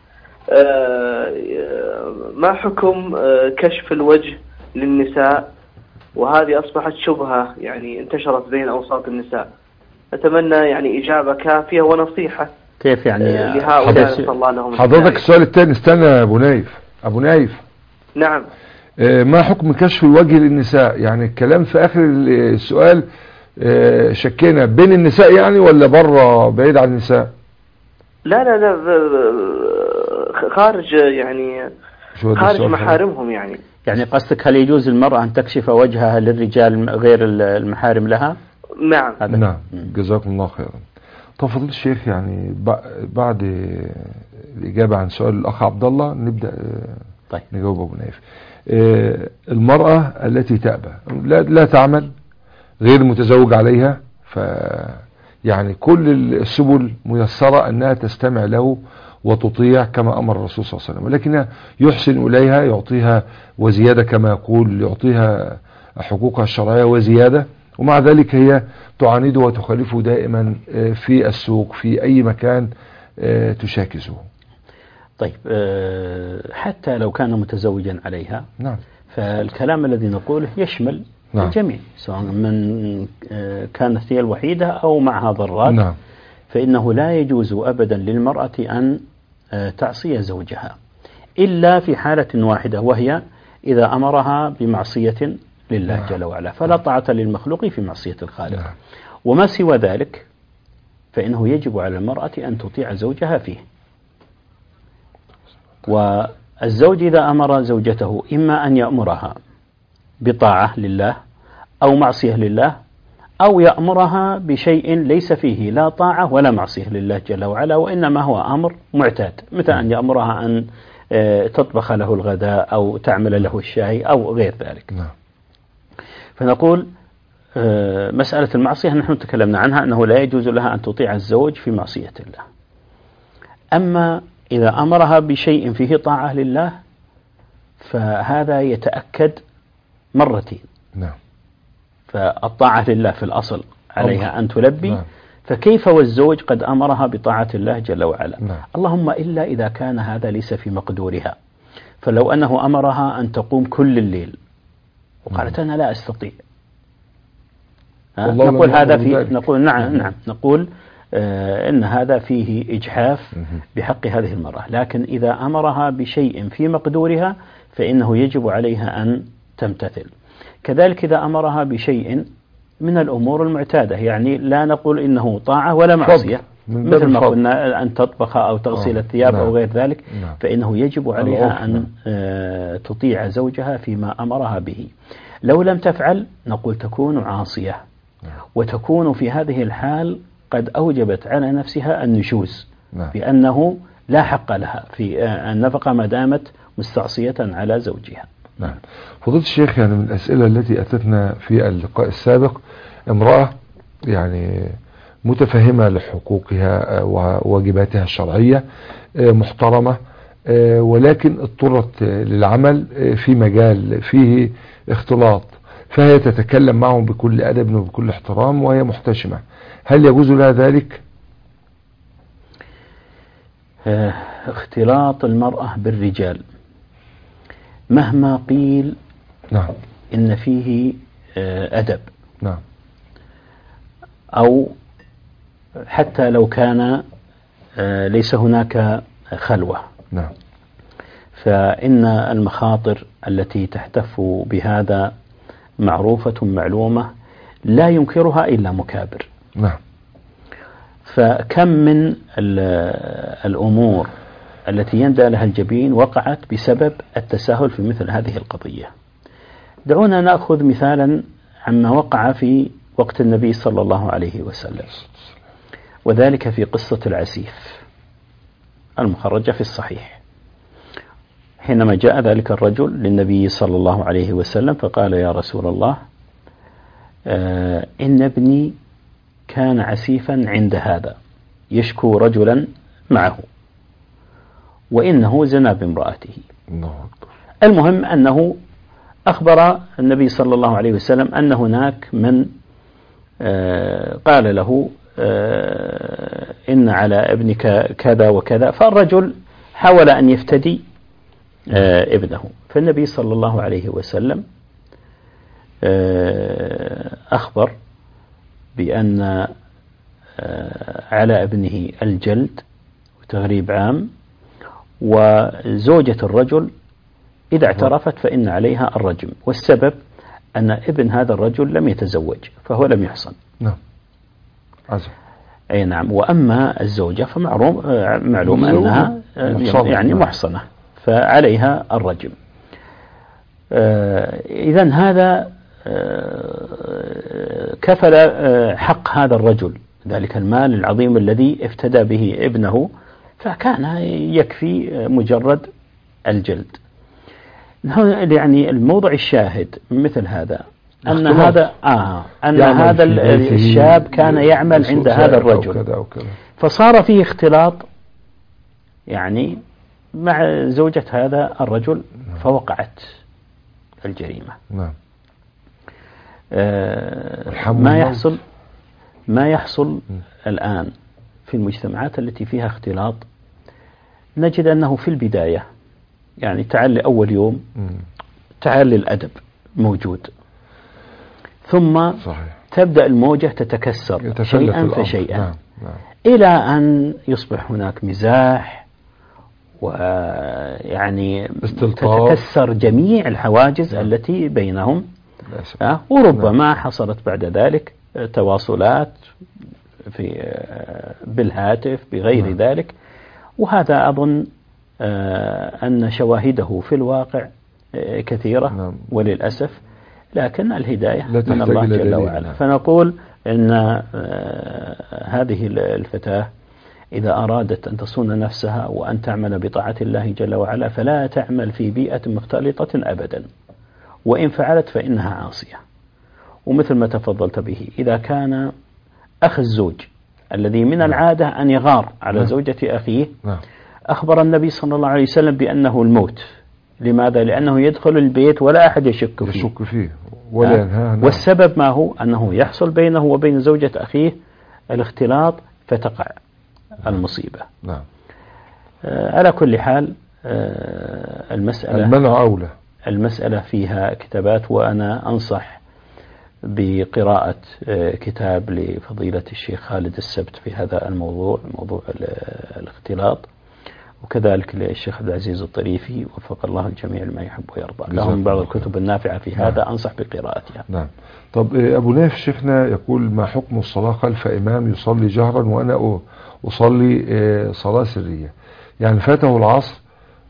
Speaker 8: ما حكم كشف الوجه للنساء؟ وهذه أصبحت شبهة يعني انتشرت بين أوساط النساء. أتمنى يعني إجابة كافية ونصيحة
Speaker 2: كيف يعني
Speaker 8: لهؤلاء نسأل الله لهم.
Speaker 1: حضرتك السؤال الثاني، استنى يا أبو نايف.
Speaker 8: نعم.
Speaker 1: ما حكم كشف الوجه للنساء؟ يعني الكلام في آخر السؤال شكينا بين النساء يعني ولا بره بعيد عن النساء؟
Speaker 8: لا خارج يعني خارج محارمهم يعني.
Speaker 2: يعني قصدك هل يجوز المرأة أن تكشف وجهها للرجال غير المحارم لها؟
Speaker 8: نعم.
Speaker 1: نعم جزاكم الله خيرا. طب فضيلة الشيخ يعني بعد الإجابة عن سؤال الأخ عبد الله نبدأ
Speaker 2: طيب
Speaker 1: نجاوب أبو نايف. المرأة التي تأبى لا تعمل، غير متزوج عليها، يعني كل السبل ميسرة أنها تستمع له وتطيع كما أمر الرسول صلى الله عليه وسلم، ولكنها يحسن إليها، يعطيها وزيادة كما يقول، يعطيها حقوقها الشرعية وزيادة، ومع ذلك هي تعانده وتخالفه دائما في السوق في أي مكان تشاكسه.
Speaker 2: طيب حتى لو كان متزوجا عليها،
Speaker 1: نعم،
Speaker 2: فالكلام الذي نقوله يشمل نعم الجميع، سواء من كانت هي الوحيدة أو معها ضرات.
Speaker 1: نعم.
Speaker 2: فإنه لا يجوز أبدا للمرأة أن تعصي زوجها إلا في حالة واحدة، وهي إذا أمرها بمعصية لله جل وعلا، فلا طاعة للمخلوق في معصية الخالق. وما سوى ذلك فإنه يجب على المرأة أن تطيع زوجها فيه. والزوج إذا أمر زوجته إما أن يأمرها بطاعة لله أو معصية لله، أو يأمرها بشيء ليس فيه لا طاعة ولا معصية لله جل وعلا، وإنما هو أمر معتاد، مثل أن يأمرها أن تطبخ له الغداء أو تعمل له الشاي أو غير ذلك. فنقول مسألة المعصية نحن تكلمنا عنها أنه لا يجوز لها أن تطيع الزوج في معصية الله. أما إذا أمرها بشيء فيه طاعة لله فهذا يتأكد مرتين.
Speaker 1: نعم.
Speaker 2: فالطاعة لله في الأصل عليها أن تلبي. نعم. فكيف والزوج قد أمرها بطاعة الله جل وعلا؟
Speaker 1: نعم.
Speaker 2: اللهم إلا إذا كان هذا ليس في مقدورها، فلو أنه أمرها أن تقوم كل الليل وقالت أنا لا أستطيع، نقول هذا في نقول نعم نقول إن هذا فيه إجحاف بحق هذه المرأة. لكن إذا أمرها بشيء في مقدورها فإنه يجب عليها أن تمتثل. كذلك إذا أمرها بشيء من الأمور المعتادة، يعني لا نقول إنه طاعة ولا معصية، مثل ما قلنا أن تطبخ أو تغسل الثياب أو غير ذلك، فإنه يجب عليها أن تطيع زوجها فيما أمرها به. لو لم تفعل نقول تكون عاصية، وتكون في هذه الحال قد أوجبت على نفسها النشوز، بأنه لا حق لها في النفقة ما دامت مستعصية على زوجها.
Speaker 1: نعم. فضيلة الشيخ، يعني من الأسئلة التي أتتنا في اللقاء السابق امرأة يعني متفهمة لحقوقها وواجباتها الشرعية، محترمة، ولكن اضطرت للعمل في مجال فيه اختلاط، فهي تتكلم معهم بكل أدب وبكل احترام وهي محتشمة، هل يجوز لها ذلك؟
Speaker 2: اختلاط المرأة بالرجال مهما قيل
Speaker 1: نعم
Speaker 2: إن فيه أدب،
Speaker 1: نعم،
Speaker 2: أو حتى لو كان ليس هناك خلوة،
Speaker 1: نعم،
Speaker 2: فإن المخاطر التي تحتف بهذا معروفة معلومة لا ينكرها إلا مكابر.
Speaker 1: نعم.
Speaker 2: فكم من الأمور التي يندى لها الجبين وقعت بسبب التساهل في مثل هذه القضية. دعونا نأخذ مثالا عما وقع في وقت النبي صلى الله عليه وسلم، وذلك في قصة العسيف المخرجة في الصحيح، حينما جاء ذلك الرجل للنبي صلى الله عليه وسلم فقال: يا رسول الله، إن ابني كان عسيفا عند هذا يشكو رجلا معه وإنه زنى بامرأته. المهم أنه أخبر النبي صلى الله عليه وسلم أن هناك من قال له إن على ابنك كذا وكذا، فالرجل حاول أن يفتدي ابنه، فالنبي صلى الله عليه وسلم أخبر بأن على ابنه الجلد وتغريب عام، وزوجة الرجل إذا اعترفت فإن عليها الرجم، والسبب أن ابن هذا الرجل لم يتزوج فهو لم يحصن.
Speaker 1: نعم.
Speaker 2: أي نعم. وأما الزوجة فمعلوم أنها يعني محصنة فعليها الرجم. إذن هذا كفل حق هذا الرجل، ذلك المال العظيم الذي افتدى به ابنه، فكان يكفي مجرد الجلد. يعني الموضع الشاهد من مثل هذا أن هذا هذا الشاب كان يعمل عند هذا الرجل، فصار فيه اختلاط يعني مع زوجة هذا الرجل، فوقعت الجريمة. ما يحصل الآن في المجتمعات التي فيها اختلاط، نجد أنه في البداية يعني تعال أول يوم تعال الأدب موجود، ثم تبدأ الموجة تتكسر شيئا فشيئا إلى أن يصبح هناك مزاح، ويعني تتكسر جميع الحواجز التي بينهم، وربما حصلت بعد ذلك تواصلات بالهاتف بغير ذلك، وهذا أظن أن شواهده في الواقع كثيرة وللأسف، لكن الهداية من الله جل وعلا. فنقول أن هذه الفتاة إذا أرادت أن تصون نفسها وأن تعمل بطاعة الله جل وعلا فلا تعمل في بيئة مختلطة أبدا، وإن فعلت فإنها عاصية. ومثل ما تفضلت به، إذا كان أخ الزوج الذي من العادة أن يغار على زوجة أخيه، أخبر النبي صلى الله عليه وسلم بأنه الموت. لماذا؟ لأنه يدخل البيت ولا أحد يشك فيه
Speaker 1: ولا ينهى.
Speaker 2: والسبب ما هو؟ أنه يحصل بينه وبين زوجة أخيه الاختلاط فتقع المصيبة. على كل حال المسألة
Speaker 1: المنع أولى.
Speaker 2: المسألة فيها كتابات، وأنا أنصح بقراءة كتاب لفضيلة الشيخ خالد السبت في هذا الموضوع، موضوع الاختلاط، وكذلك للشيخ عبد العزيز الطريفي، وفق الله الجميع لما يحب ويرضى. لهم بعض الكتب النافعة في هذا، أنصح بقراءتها.
Speaker 1: نعم. طب أبو نايف شيخنا يقول: ما حكم الصلاة خلف إمام يصلي جهرا وأنا أصلي صلاة سرية؟ يعني فاته العصر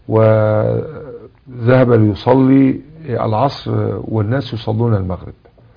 Speaker 1: وذهب ليصلي العصر والناس يصلون المغرب.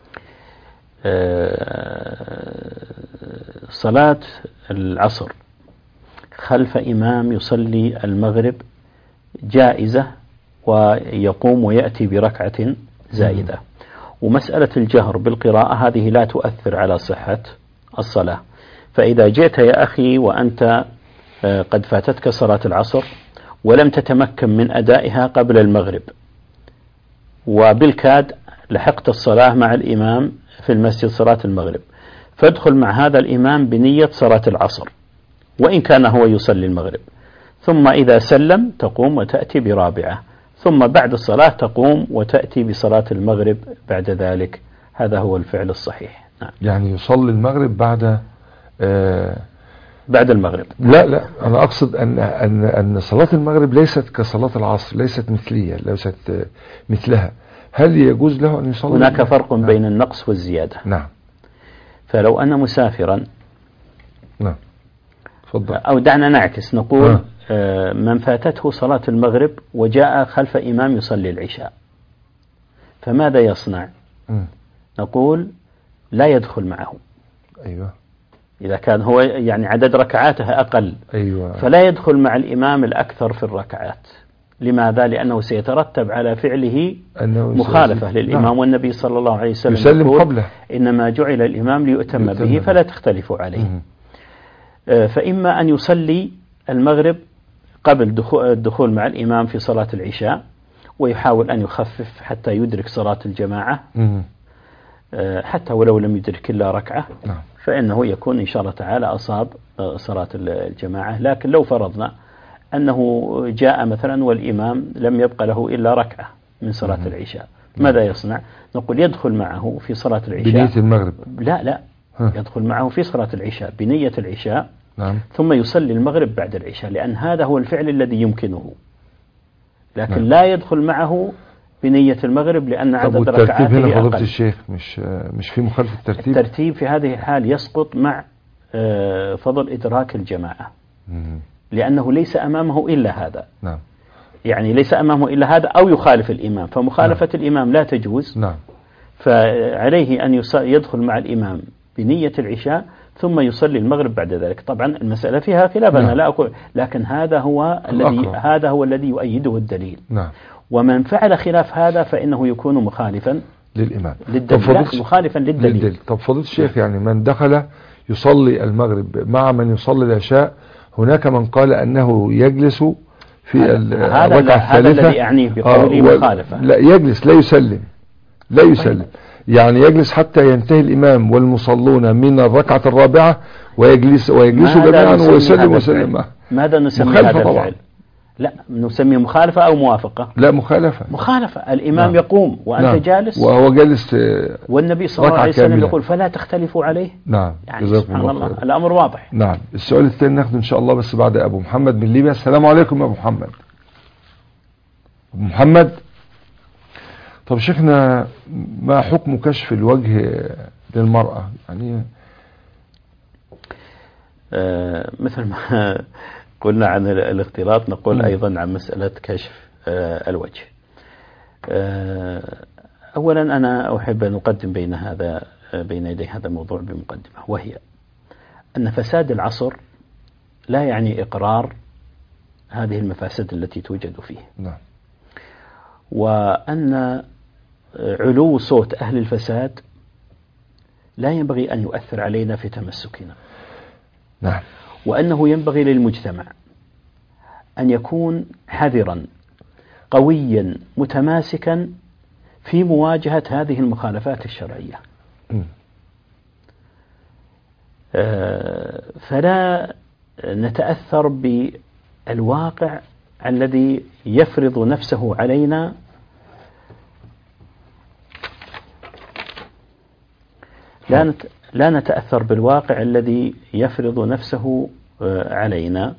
Speaker 2: صلاة العصر خلف إمام يصلي المغرب جائزة، ويقوم ويأتي بركعة زائدة. ومسألة الجهر بالقراءة هذه لا تؤثر على صحة الصلاة. فإذا جئت يا أخي وأنت قد فاتتك صلاة العصر ولم تتمكن من أدائها قبل المغرب، وبالكاد لحقت الصلاة مع الإمام في المسجد صلاة المغرب، فادخل مع هذا الإمام بنية صلاة العصر وإن كان هو يصلي المغرب، ثم إذا سلم تقوم وتأتي برابعة، ثم بعد الصلاة تقوم وتأتي بصلاة المغرب بعد ذلك. هذا هو الفعل الصحيح.
Speaker 1: يعني يصلي المغرب بعد
Speaker 2: بعد المغرب.
Speaker 1: لا أنا أقصد أن صلاة المغرب ليست كصلاة العصر، ليست مثلية، ليست مثلها. هل يجوز له أن يصلي؟
Speaker 2: هناك فرق بين النقص والزيادة.
Speaker 1: نعم.
Speaker 2: فلو أن مسافرا،
Speaker 1: نعم تفضل.
Speaker 2: أو دعنا نعكس نقول من فاتته صلاة المغرب وجاء خلف إمام يصلي العشاء، فماذا يصنع؟ نقول لا يدخل معه.
Speaker 1: أيوة.
Speaker 2: إذا كان هو يعني عدد ركعاته أقل،
Speaker 1: أيوة.
Speaker 2: فلا يدخل مع الإمام الأكثر في الركعات. لماذا؟ لأنه سيترتب على فعله مخالفة للإمام. نعم. والنبي صلى الله عليه وسلم
Speaker 1: يسلم قبله.
Speaker 2: إنما جعل الإمام ليؤتم به فلا تختلفوا عليه. فإما أن يصلي المغرب قبل الدخول مع الإمام في صلاة العشاء، ويحاول أن يخفف حتى يدرك صلاة الجماعة، حتى ولو لم يدرك إلا ركعة، فإنه يكون إن شاء الله تعالى أصاب صلاة الجماعة. لكن لو فرضنا أنه جاء مثلا والإمام لم يبقى له إلا ركعة من صلاة العشاء، ماذا يصنع؟ نقول يدخل معه في صلاة العشاء
Speaker 1: بنية المغرب.
Speaker 2: لا يدخل معه في صلاة العشاء بنية العشاء. نعم. ثم يصلي المغرب بعد العشاء، لأن هذا هو الفعل الذي يمكنه. لكن نعم. لا يدخل معه بنية المغرب لأن عدد ركعاته
Speaker 1: أقل. فضيلة الشيخ مش في مخالفة الترتيب.
Speaker 2: الترتيب في هذه الحال يسقط مع فضل إدراك الجماعة، لأنه ليس أمامه إلا هذا.
Speaker 1: نعم.
Speaker 2: يعني ليس أمامه إلا هذا أو يخالف الإمام، فمخالفة نعم. الإمام لا تجوز.
Speaker 1: نعم.
Speaker 2: فعليه أن يدخل مع الإمام بنية العشاء ثم يصلي المغرب بعد ذلك. طبعا المسألة فيها خلاف، أنا لا أقول، لكن هذا هو الذي يؤيده الدليل.
Speaker 1: نعم.
Speaker 2: ومن فعل خلاف هذا فإنه يكون مخالفا
Speaker 1: للإمام،
Speaker 2: مخالفا للدليل.
Speaker 1: طب فضيلة الشيخ، يعني من دخل يصلي المغرب مع من يصلي العشاء، هناك من قال أنه يجلس في الركعة الثالثة.
Speaker 2: هذا الذي أعنيه بقوله مخالفة.
Speaker 1: لا يجلس، لا يسلم. يعني يجلس حتى ينتهي الإمام والمصلون من الركعة الرابعة ويجلسوا جميعا ويسلم.
Speaker 2: ماذا نسمي هذا الفعل؟ لا نسميه مخالفة أو موافقة؟
Speaker 1: لا مخالفة.
Speaker 2: الإمام نعم. يقوم وأنت
Speaker 1: نعم.
Speaker 2: جالس
Speaker 1: وهو جالس،
Speaker 2: والنبي صلى الله عليه وسلم يقول فلا تختلفوا عليه.
Speaker 1: نعم.
Speaker 2: يعني سبحان الله، الأمر واضح.
Speaker 1: نعم. السؤال الثاني ناخده إن شاء الله بس بعد أبو محمد من ليبيا. السلام عليكم يا أبو محمد. أبو محمد، طب شيخنا، ما حكم كشف الوجه للمرأة؟ يعني
Speaker 2: مثل ما قلنا عن الاختلاط نقول أيضا عن مسألة كشف الوجه. أولا أنا أحب أن أقدم بين يدي هذا الموضوع بمقدمة، وهي أن فساد العصر لا يعني إقرار هذه المفاسد التي توجد فيه.
Speaker 1: نعم.
Speaker 2: وأن علو صوت أهل الفساد لا ينبغي أن يؤثر علينا في تمسكنا.
Speaker 1: نعم.
Speaker 2: وأنه ينبغي للمجتمع أن يكون حذرا قويا متماسكا في مواجهة هذه المخالفات الشرعية. فلا نتأثر بالواقع الذي يفرض نفسه علينا لا نتأثر بالواقع الذي يفرض نفسه علينا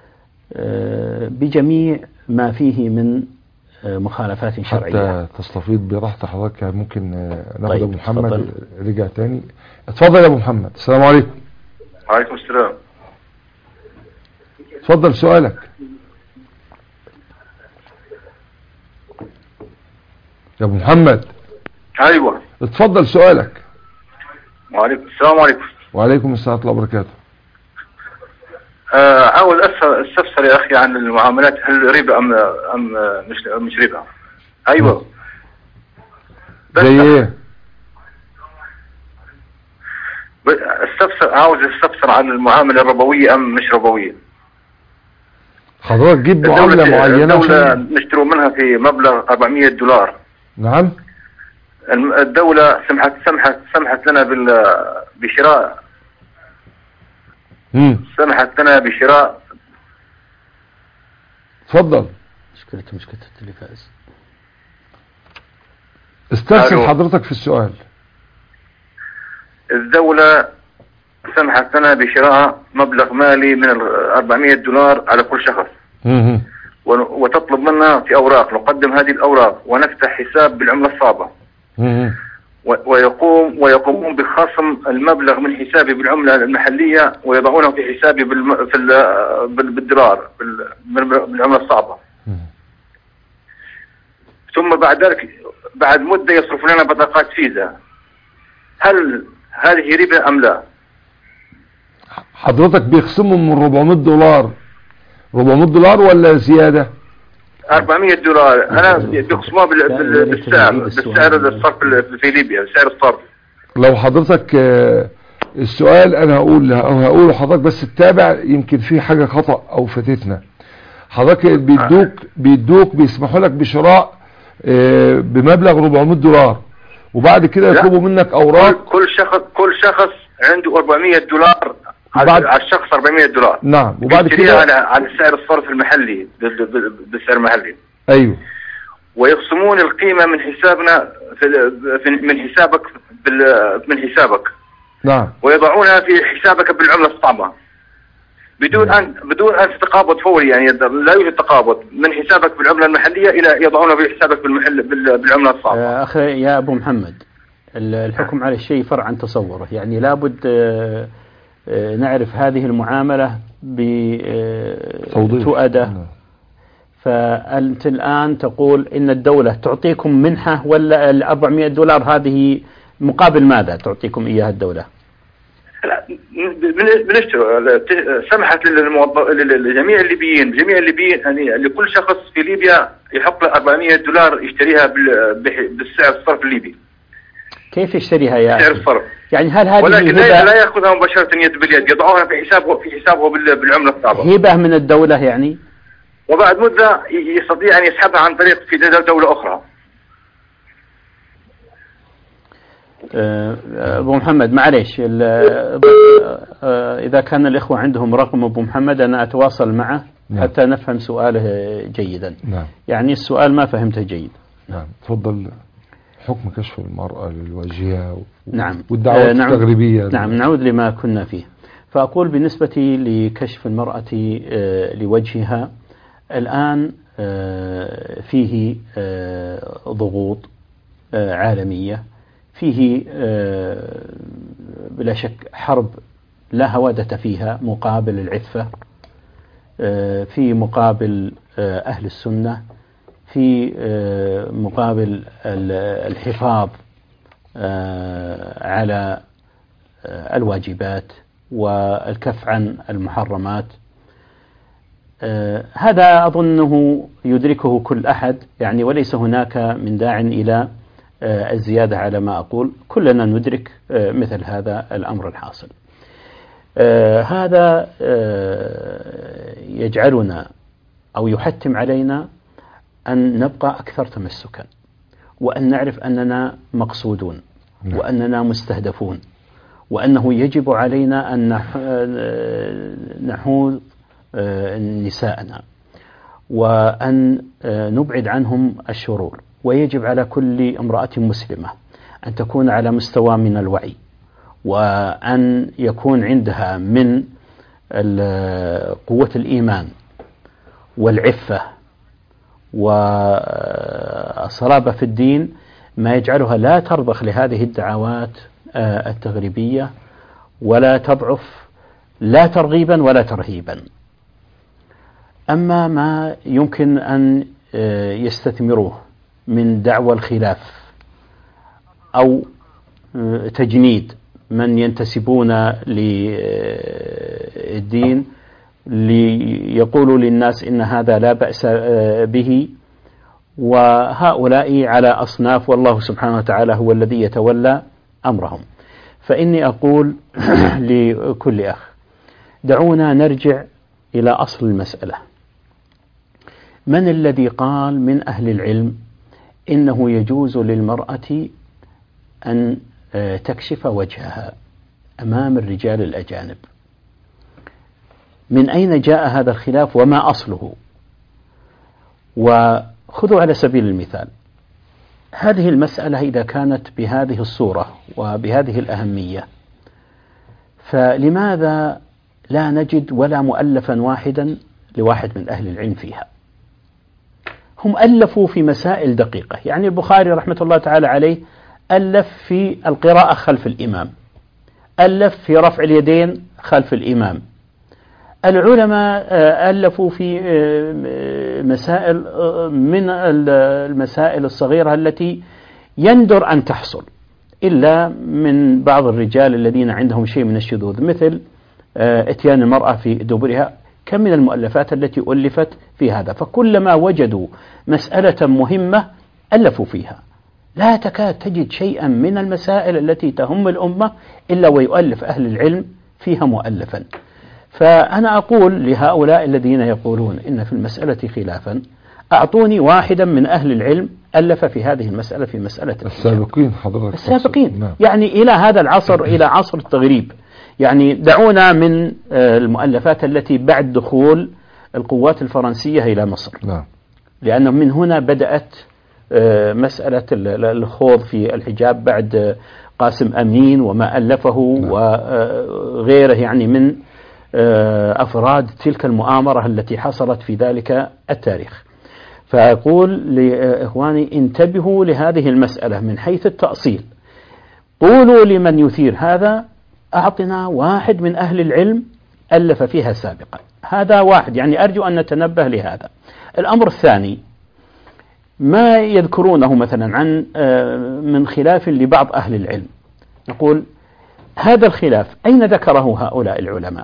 Speaker 2: بجميع ما فيه من مخالفات شرعية.
Speaker 1: حتى تستفيد براحة حضرتك ممكن ناخد أبو محمد رجع تاني. اتفضل يا أبو محمد. السلام عليكم.
Speaker 7: وعليكم السلام.
Speaker 1: اتفضل سؤالك. يا أبو محمد.
Speaker 7: أيوة.
Speaker 1: اتفضل سؤالك.
Speaker 7: وعليكم السلام. عليكم.
Speaker 1: وعليكم السلام ورحمة الله وبركاته.
Speaker 7: عاوز استفسر يا أخي عن المعاملات، هل ربا أم مش ربا؟ أيوة.
Speaker 1: زي إيه؟
Speaker 7: عاوز استفسر عن المعاملة الربوية أم مش ربوية.
Speaker 1: حضرتك جيب معاملة معينة.
Speaker 7: الدولة نشتروا منها في مبلغ $400.
Speaker 1: نعم.
Speaker 7: الدولة سمحت لنا بشراء. سمحت لنا بشراء.
Speaker 1: تفضل.
Speaker 2: مشكلة التلفاز.
Speaker 1: استرسل حضرتك في السؤال.
Speaker 7: الدولة سمحت لنا بشراء مبلغ مالي من $400 على كل شخص، وتطلب منا في أوراق، نقدم هذه الأوراق ونفتح حساب بالعملة الصعبة، ويقومون بخصم المبلغ من حسابي بالعملة المحلية ويضعونه في حسابي بالدولار بالعملة الصعبة. ثم بعد ذلك بعد مدة يصرف لنا بطاقات فيزا. هل هذه ربا أم لا؟
Speaker 1: حضرتك بيخصموا من $400 ولا زيادة؟
Speaker 7: $400. أنا بيخصموها بالسعر الصرف في ليبيا، سعر الصرف. لو
Speaker 1: حضرتك السؤال أنا هقوله لحضرتك، بس تتابع يمكن في حاجة خطأ أو فاتتنا. حضرتك بيسمحوا لك بشراء بمبلغ $400 وبعد كده يطلبوا منك أوراق.
Speaker 7: كل شخص عنده $400 على الشخص $400.
Speaker 1: نعم. وبعد كده
Speaker 7: على سعر الصرف المحلي بالسعر المحلي.
Speaker 1: ايوه.
Speaker 7: ويقسمون القيمة من حسابنا من حسابك.
Speaker 1: نعم.
Speaker 7: ويضعونها في حسابك بالعملة الصعبة بدون أن تتقابض فوري، يعني لا يوجد تقابض من حسابك بالعملة المحلية إلى يضعونها في حسابك بالعملة الصعبة.
Speaker 2: أخي يا أبو محمد، الحكم على الشيء فرع عن تصوره، يعني لابد نعرف هذه المعاملة بتؤدى. فأنت الآن تقول إن الدولة تعطيكم منحة، ولا $400 هذه مقابل ماذا تعطيكم إياها الدولة؟
Speaker 7: لا، سمحت لجميع الليبيين يعني لكل شخص في ليبيا يحق له $400 يشتريها بالسعر الصرف الليبي.
Speaker 2: كيف يشتريها يا
Speaker 7: سعر الصرف؟
Speaker 2: يعني هل هذه
Speaker 7: ولكن لا يأخذها مباشرة يد باليد، يضعوها في حسابه بالعملة الصعبة.
Speaker 2: هبة من الدولة يعني؟
Speaker 7: وبعد مدة يستطيع أن يسحبها عن طريق في دولة أخرى.
Speaker 2: أبو محمد معليش، إذا كان الإخوة عندهم رقم أبو محمد أنا أتواصل معه حتى نفهم سؤاله جيدا.
Speaker 1: نعم.
Speaker 2: يعني السؤال ما فهمته جيد.
Speaker 1: نعم. تفضل. حكم كشف المرأة للواجهة
Speaker 2: نعم.
Speaker 1: والدعوات التغريبية.
Speaker 2: نعم. نعود لما كنا فيه. فأقول بالنسبة لكشف المرأة لوجهها الآن فيه ضغوط عالمية، فيه بلا شك حرب لا هوادة فيها مقابل العفة، في مقابل أهل السنة، في مقابل الحفاظ على الواجبات والكف عن المحرمات. هذا أظنه يدركه كل أحد يعني، وليس هناك من داع إلى الزيادة على ما أقول. كلنا ندرك مثل هذا الأمر الحاصل. هذا يجعلنا أو يحتم علينا أن نبقى أكثر تمسكا، وأن نعرف أننا مقصودون وأننا مستهدفون، وأنه يجب علينا أن نحوذ نساءنا وأن نبعد عنهم الشرور. ويجب على كل امرأة مسلمة أن تكون على مستوى من الوعي، وأن يكون عندها من قوة الإيمان والعفة والصلابة في الدين ما يجعلها لا ترضخ لهذه الدعوات التغريبية ولا تضعف لا ترغيبا ولا ترهيبا. أما ما يمكن أن يستثمروه من دعوى الخلاف أو تجنيد من ينتسبون للدين ليقولوا للناس إن هذا لا بأس به، وهؤلاء على أصناف، والله سبحانه وتعالى هو الذي يتولى أمرهم. فإني أقول لكل أخ دعونا نرجع إلى أصل المسألة. من الذي قال من أهل العلم إنه يجوز للمرأة أن تكشف وجهها أمام الرجال الأجانب؟ من أين جاء هذا الخلاف وما أصله؟ وخذوا على سبيل المثال هذه المسألة إذا كانت بهذه الصورة وبهذه الأهمية، فلماذا لا نجد ولا مؤلفا واحدا لواحد من أهل العلم فيها؟ هم ألفوا في مسائل دقيقة، يعني البخاري رحمة الله تعالى عليه ألف في القراءة خلف الإمام، ألف في رفع اليدين خلف الإمام. العلماء ألفوا في مسائل من المسائل الصغيرة التي يندر أن تحصل إلا من بعض الرجال الذين عندهم شيء من الشذوذ، مثل اتيان المرأة في دبرها. كم من المؤلفات التي ألفت في هذا، فكلما وجدوا مسألة مهمة ألفوا فيها. لا تكاد تجد شيئا من المسائل التي تهم الأمة إلا ويؤلف أهل العلم فيها مؤلفا. فأنا أقول لهؤلاء الذين يقولون إن في المسألة خلافا، أعطوني واحدا من أهل العلم ألف في هذه المسألة، في مسألة
Speaker 1: السابقين حضرتك،
Speaker 2: السابقين نعم. يعني إلى هذا العصر، إلى عصر التغريب. يعني دعونا من المؤلفات التي بعد دخول القوات الفرنسية إلى مصر
Speaker 1: نعم.
Speaker 2: لأن من هنا بدأت مسألة الخوض في الحجاب بعد قاسم أمين وما ألفه نعم. وغيره يعني من أفراد تلك المؤامرة التي حصلت في ذلك التاريخ. فأقول لإخواني انتبهوا لهذه المسألة من حيث التأصيل. قولوا لمن يثير هذا أعطنا واحد من أهل العلم ألف فيها سابقا، هذا واحد. يعني أرجو أن نتنبه لهذا. الأمر الثاني ما يذكرونه مثلا عن من خلاف لبعض أهل العلم، نقول هذا الخلاف أين ذكره هؤلاء العلماء؟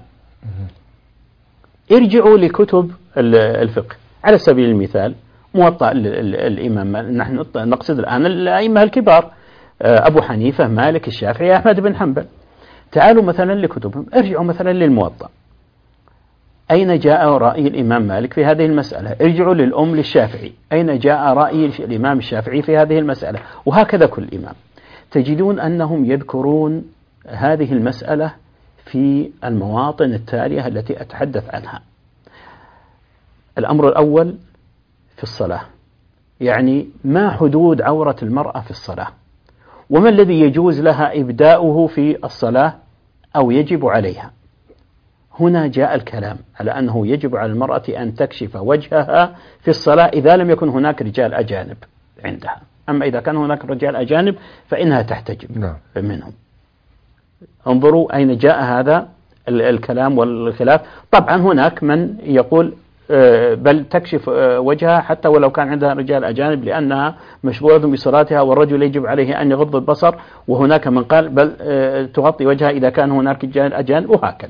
Speaker 2: ارجعوا لكتب الفقه. على سبيل المثال موطأ الإمام، نحن نقصد الآن الأئمة الكبار، أبو حنيفة، مالك، الشافعي، أحمد بن حنبل. تعالوا مثلا لكتبهم، ارجعوا مثلا للموطأ، أين جاء رأي الإمام مالك في هذه المسألة؟ ارجعوا للأم للشافعي، أين جاء رأي الإمام الشافعي في هذه المسألة؟ وهكذا كل إمام. تجدون أنهم يذكرون هذه المسألة في المواطن التالية التي أتحدث عنها. الأمر الأول في الصلاة، يعني ما حدود عورة المرأة في الصلاة، وما الذي يجوز لها إبداؤه في الصلاة أو يجب عليها. هنا جاء الكلام على أنه يجب على المرأة أن تكشف وجهها في الصلاة إذا لم يكن هناك رجال أجانب عندها. أما إذا كان هناك رجال أجانب فإنها تحتجب منهم. انظروا أين جاء هذا الكلام والخلاف. طبعا هناك من يقول بل تكشف وجهها حتى ولو كان عندها رجال أجانب لأنها مشغولة بصلاتها والرجل يجب عليه أن يغض البصر، وهناك من قال بل تغطي وجهها إذا كان هناك رجال أجانب، وهكذا.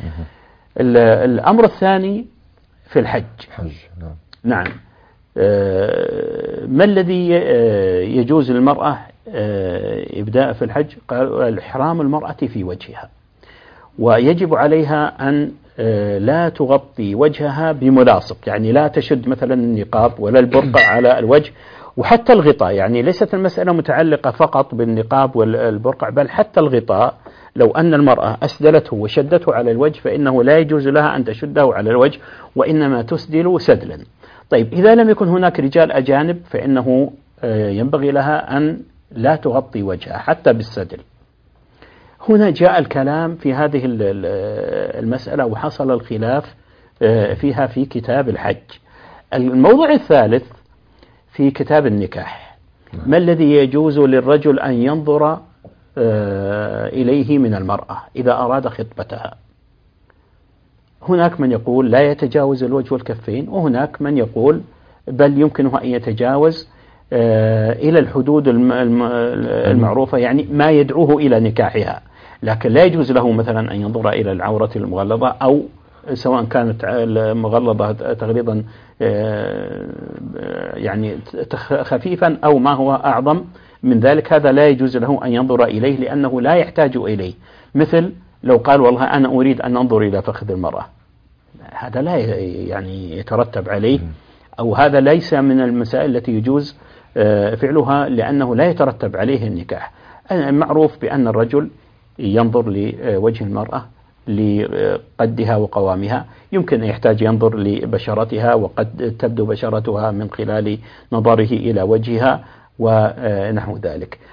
Speaker 2: الأمر الثاني في الحج. نعم. ما الذي يجوز للمرأة إبداء في الحج؟ قال إحرام المرأة في وجهها، ويجب عليها أن لا تغطي وجهها بملاصق، يعني لا تشد مثلا النقاب ولا البرقع على الوجه، وحتى الغطاء. يعني ليست المسألة متعلقة فقط بالنقاب والبرقع، بل حتى الغطاء لو أن المرأة أسدلته وشدته على الوجه فإنه لا يجوز لها أن تشده على الوجه، وإنما تسدل سدلا. طيب إذا لم يكن هناك رجال أجانب فإنه ينبغي لها أن لا تغطي وجهها حتى بالسدل. هنا جاء الكلام في هذه المسألة وحصل الخلاف فيها في كتاب الحج. الموضوع الثالث في كتاب النكاح، ما الذي يجوز للرجل أن ينظر إليه من المرأة إذا أراد خطبتها؟ هناك من يقول لا يتجاوز الوجه والكفين، وهناك من يقول بل يمكنه أن يتجاوز إلى الحدود المعروفة، يعني ما يدعوه إلى نكاحها، لكن لا يجوز له مثلا أن ينظر إلى العورة المغلظة، أو سواء كانت المغلظة تغليظا يعني خفيفا أو ما هو أعظم من ذلك، هذا لا يجوز له أن ينظر إليه لأنه لا يحتاج إليه. مثل لو قال والله أنا أريد أن أنظر إلى فخذ المرأة، هذا لا يعني يترتب عليه، أو هذا ليس من المسائل التي يجوز فعلها لأنه لا يترتب عليه النكاح. معروف بأن الرجل ينظر لوجه المرأة لقدها وقوامها، يمكن أن يحتاج ينظر لبشرتها وقد تبدو بشرتها من خلال نظره إلى وجهها ونحو ذلك.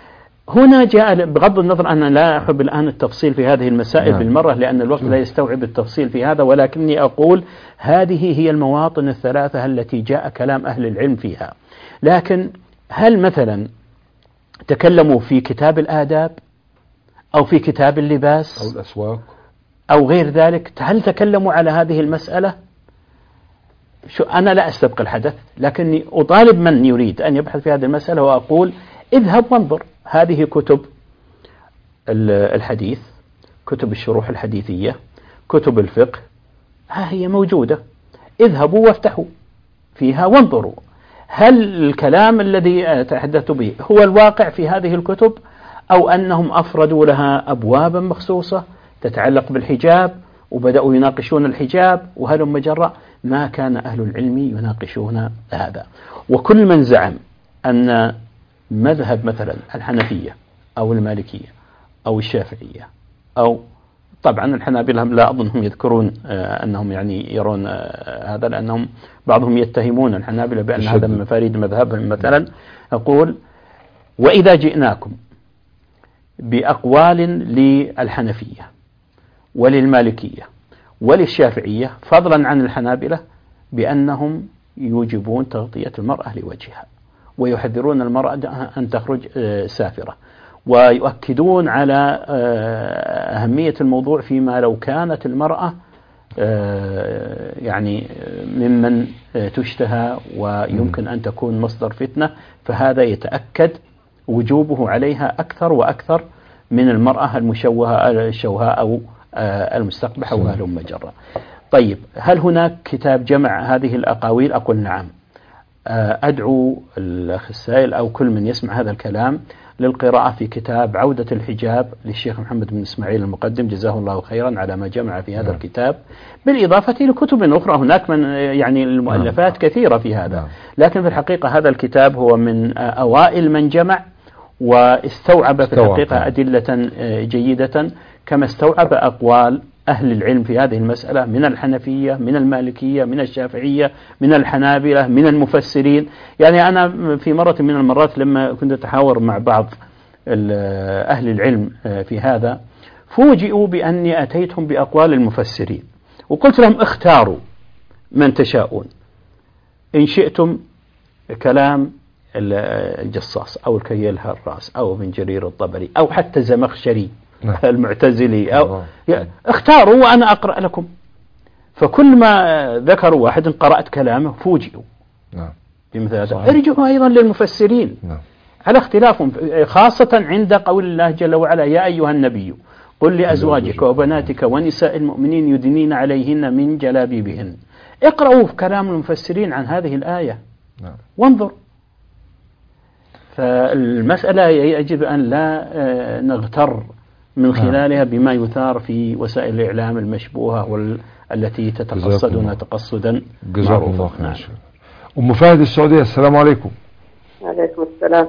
Speaker 2: هنا جاء بغض النظر أنا لا أحب الآن التفصيل في هذه المسائل بالمرة لأن الوقت لا يستوعب التفصيل في هذا، ولكني أقول هذه هي المواطن الثلاثة التي جاء كلام أهل العلم فيها. لكن هل مثلا تكلموا في كتاب الآداب أو في كتاب اللباس
Speaker 1: أو الأسواق
Speaker 2: أو غير ذلك؟ هل تكلموا على هذه المسألة؟ أنا لا أستبق الحدث، لكني أطالب من يريد أن يبحث في هذه المسألة وأقول اذهب وانظر هذه كتب الحديث، كتب الشروح الحديثية، كتب الفقه، ها هي موجودة، اذهبوا وافتحوا فيها وانظروا هل الكلام الذي تحدثت به هو الواقع في هذه الكتب أو أنهم أفردوا لها أبوابا مخصوصة تتعلق بالحجاب وبدأوا يناقشون الحجاب وهلم جرى. ما كان أهل العلم يناقشون هذا. وكل من زعم أن مذهب مثلا الحنفية أو المالكية أو الشافعية أو طبعا الحنابلة لا أظنهم يذكرون أنهم يعني يرون هذا، لأنهم بعضهم يتهمون الحنابلة بأن هذا من مفاريد مذهبهم مثلا. أقول وإذا جئناكم بأقوال للحنفية وللمالكية وللشافعية فضلا عن الحنابلة بأنهم يوجبون تغطية المرأة لوجهها ويحذرون المرأة أن تخرج سافرة ويؤكدون على أهمية الموضوع فيما لو كانت المرأة يعني ممن تشتهى ويمكن أن تكون مصدر فتنة، فهذا يتأكد وجوبه عليها أكثر وأكثر من المرأة المشوهة الشوهاء أو المستقبح وهلم مجرى. طيب هل هناك كتاب جمع هذه الأقاويل؟ أقول نعم. أدعو الأخ السائل أو كل من يسمع هذا الكلام للقراءة في كتاب عودة الحجاب للشيخ محمد بن إسماعيل المقدم جزاه الله خيرا على ما جمع في هذا الكتاب، بالإضافة لكتب أخرى هناك من يعني المؤلفات كثيرة في هذا، لكن في الحقيقة هذا الكتاب هو من أوائل من جمع واستوعب في الحقيقة أدلة جيدة كما استوعب أقوال أهل العلم في هذه المسألة من الحنفية من المالكية من الشافعية من الحنابلة من المفسرين. يعني أنا في مرة من المرات لما كنت أتحاور مع بعض أهل العلم في هذا فوجئوا بأني أتيتهم بأقوال المفسرين وقلت لهم اختاروا من تشاءون، إن شئتم كلام الجصاص أو الكيل الهراس أو ابن جرير الطبري أو حتى زمخشري المعتزلي أو اختاروا وأنا أقرأ لكم. فكل ما ذكروا واحد قرأت كلامه فوجئوا بمثل هذا. ارجعوا أيضا للمفسرين على اختلافهم، خاصة عند قول الله جل وعلا يا أيها النبي قل لأزواجك وبناتك ونساء المؤمنين يدنين عليهن من جلابيبهن. اقرأوا في كلام المفسرين عن هذه الآية وانظر. فالمسألة يجب أن لا نغتر من خلالها بما يثار في وسائل الإعلام المشبوهة والتي تتقصدنا تقصدا معروفا.
Speaker 1: نعم. أم فهد السعودية، السلام عليكم.
Speaker 9: وعليكم السلام.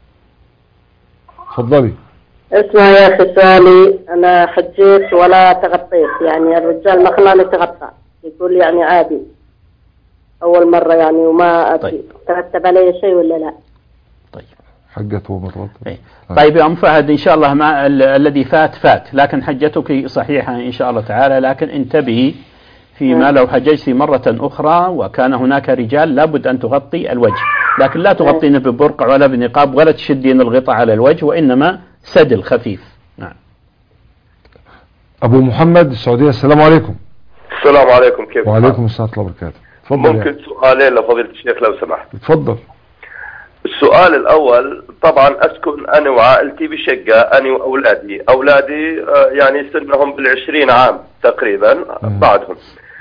Speaker 1: تفضلي.
Speaker 9: اسمع يا أخي سؤالي، أنا حجيت ولا تغطيت، يعني الرجال ما خلاني تغطى، يقول يعني عادي أول مرة يعني وما ترتب علي شيء ولا لا؟
Speaker 2: طيب
Speaker 1: حجته مرات.
Speaker 2: طيب يا أم فهد إن شاء الله ما الذي فات، لكن حجتك صحيحة إن شاء الله تعالى، لكن انتبهي فيما لو حججت مرة أخرى وكان هناك رجال لابد أن تغطي الوجه، لكن لا تغطين ببرقع ولا بنقاب ولا تشدين الغطاء على الوجه، وإنما سدل خفيف. نعم.
Speaker 1: أبو محمد السعودية، السلام عليكم.
Speaker 7: السلام عليكم، كيف؟
Speaker 1: وعليكم السلام ورحمة الله وبركاته.
Speaker 7: ممكن سؤالين لفضيلة الشيخ لو سمحت؟
Speaker 1: تفضل.
Speaker 7: السؤال الأول، طبعا أسكن أنا وعائلتي بشقة، أنا وأولادي يعني سنهم بال20 عام تقريبا بعدهم.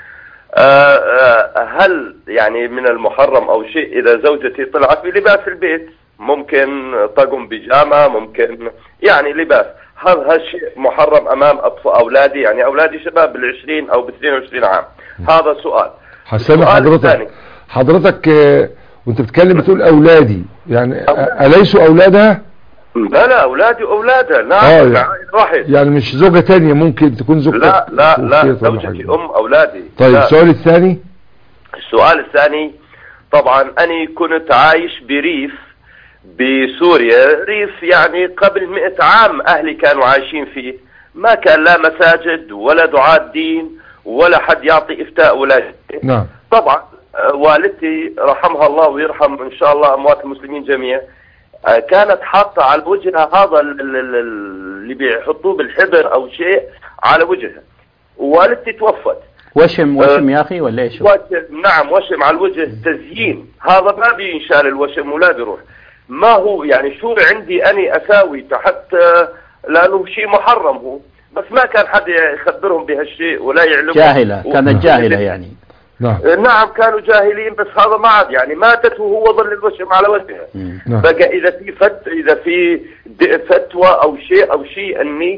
Speaker 7: هل يعني من المحرم أو شيء إذا زوجتي طلعت بلباس البيت، ممكن طقم بيجامة، ممكن يعني لباس، هل هالشيء محرم أمام أولادي؟ يعني أولادي شباب بال20 أو ب22 عام. هذا سؤال.
Speaker 1: حسنا حضرتك وانت بتتكلم بتقول أولادي، يعني أليسوا أولادها؟
Speaker 7: لا أولادي أولادها. نعم. واحد
Speaker 1: يعني مش زوجة تانية، ممكن تكون زوجة.
Speaker 7: لا زوجتي أولادي.
Speaker 1: طيب السؤال الثاني.
Speaker 7: السؤال الثاني، طبعا أنا كنت عايش بريف بسوريا ريف يعني قبل 100 عام أهلي كانوا عايشين فيه، ما كان لا مساجد ولا دعاة دين ولا حد يعطي إفتاء ولا شيء.
Speaker 1: نعم.
Speaker 7: طبعا والدتي رحمها الله ويرحم إن شاء الله أموات المسلمين جميعا، كانت حاطة على وجهها هذا اللي بيحطوه بالحبر أو شيء على وجهها، ووالدتي توفت.
Speaker 2: وشم يا أخي ولا إيش؟
Speaker 7: وشم، نعم وشم على الوجه تزيين، هذا ما بينشال الوشم ولا بيروح. ما هو يعني شو عندي أني أساوي حتى لأنه شيء محرم هو، بس ما كان حد يخبرهم بهالشيء ولا يعلموا.
Speaker 2: جاهلة، كانت جاهلة يعني.
Speaker 7: نعم كانوا جاهلين، بس هذا ما عاد يعني ماتت وهو ظل الوشم على وجهها. بقى إذا في فتوى أو شيء أني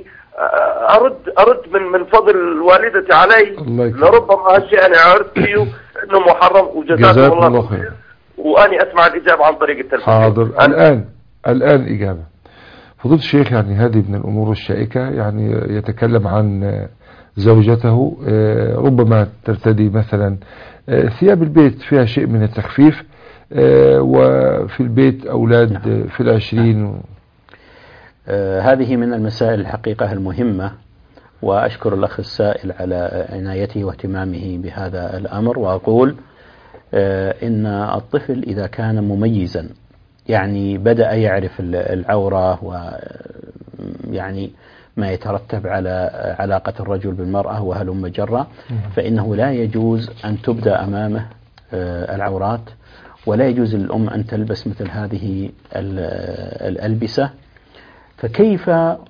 Speaker 7: أرد من فضل والدتي علي، لربما هالشيء أنا عرفت فيه إنه محرم، وجزاكم الله خير. وأني أسمع الإجابة عن طريق التلفزيون.
Speaker 1: حاضر. الآن إجابة فضيلة الشيخ. يعني هذه من الأمور الشائكة، يعني يتكلم عن زوجته ربما ترتدي مثلا ثياب البيت فيها شيء من التخفيف، وفي البيت أولاد في العشرين.
Speaker 2: هذه من المسائل الحقيقة المهمة، وأشكر الأخ السائل على عنايته واهتمامه بهذا الأمر. وأقول إن الطفل إذا كان مميزا، يعني بدأ يعرف العورة ويعني ما يترتب على علاقة الرجل بالمرأة وهلم جرة، فإنه لا يجوز أن تبدأ أمامه العورات، ولا يجوز للأم أن تلبس مثل هذه الألبسة. فكيف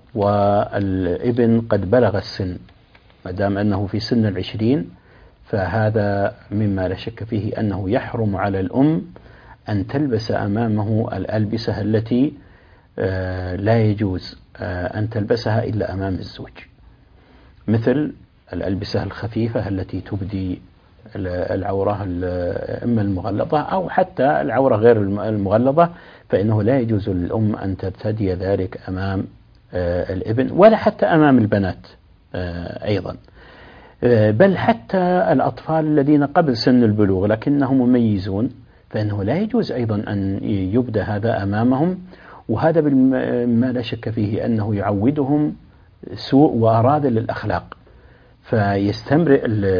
Speaker 2: والابن قد بلغ السن، ما دام أنه في سن 20، فهذا مما لا شك فيه أنه يحرم على الأم أن تلبس أمامه الألبسة التي لا يجوز أن تلبسها إلا أمام الزوج، مثل الألبسة الخفيفة التي تبدي العورة إما المغلظة أو حتى العورة غير المغلظة، فإنه لا يجوز للأم أن ترتدي ذلك أمام الابن، ولا حتى أمام البنات أيضا، بل حتى الأطفال الذين قبل سن البلوغ لكنهم مميزون، فإنه لا يجوز أيضا أن يبدأ هذا أمامهم. وهذا ما لا شك فيه أنه يعودهم سوء وأراذل الأخلاق، فيستمرئ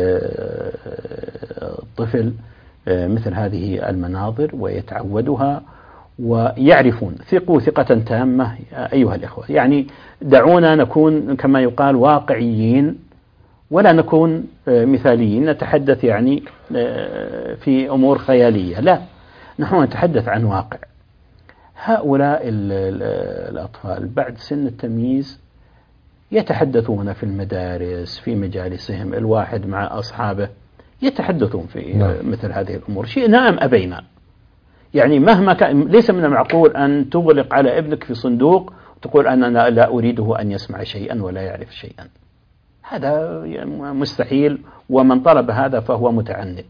Speaker 2: الطفل مثل هذه المناظر ويتعودها ويعرفون. ثقوا ثقة تامة أيها الإخوة، يعني دعونا نكون كما يقال واقعيين ولا نكون مثاليين، نتحدث يعني في أمور خيالية، لا، نحن نتحدث عن واقع. هؤلاء الأطفال بعد سن التمييز يتحدثون في المدارس، في مجالسهم، الواحد مع أصحابه يتحدثون في مثل هذه الأمور، شئنا أم أبينا. يعني مهما كان ليس من المعقول أن تغلق على ابنك في صندوق وتقول أنا لا أريده أن يسمع شيئا ولا يعرف شيئا، هذا مستحيل، ومن طلب هذا فهو متعنت.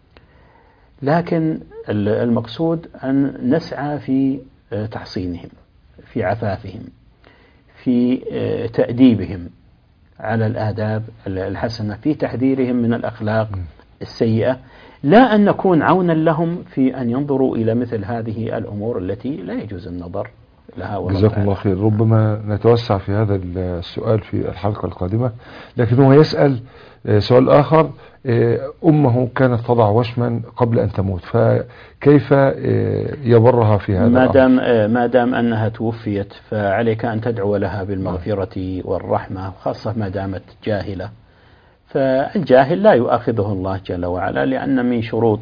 Speaker 2: لكن المقصود أن نسعى في تحصينهم، في عفافهم، في تأديبهم على الآداب الحسنة، في تحذيرهم من الأخلاق السيئة، لا أن نكون عونا لهم في أن ينظروا إلى مثل هذه الأمور التي لا يجوز النظر لها.
Speaker 1: جزاكم الله خير. ربما نتوسع في هذا السؤال في الحلقة القادمة، لكن هو يسأل سؤال آخر. أمه كانت تضع وشما قبل أن تموت، فكيف يبرها في هذا؟
Speaker 2: ما دام أنها توفيت فعليك أن تدعو لها بالمغفرة والرحمة، خاصة ما دامت جاهلة. فالجاهل لا يؤاخذه الله جل وعلا، لأن من شروط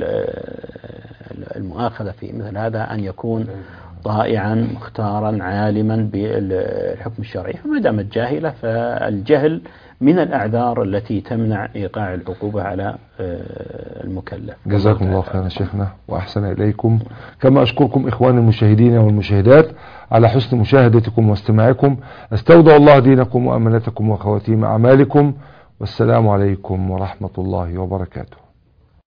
Speaker 2: المؤاخذة في مثل هذا أن يكون طائعا مختارا عالما بالحكم الشرعي. فما دامت جاهلة فالجهل من الأعذار التي تمنع إيقاع العقوبة على المكلف.
Speaker 1: جزاكم الله خيرا شيخنا وأحسن إليكم، كما أشكركم إخواني المشاهدين والمشاهدات على حسن مشاهدتكم واستماعكم. استودع الله دينكم وأمانتكم وخواتيم أعمالكم، والسلام عليكم ورحمة الله وبركاته.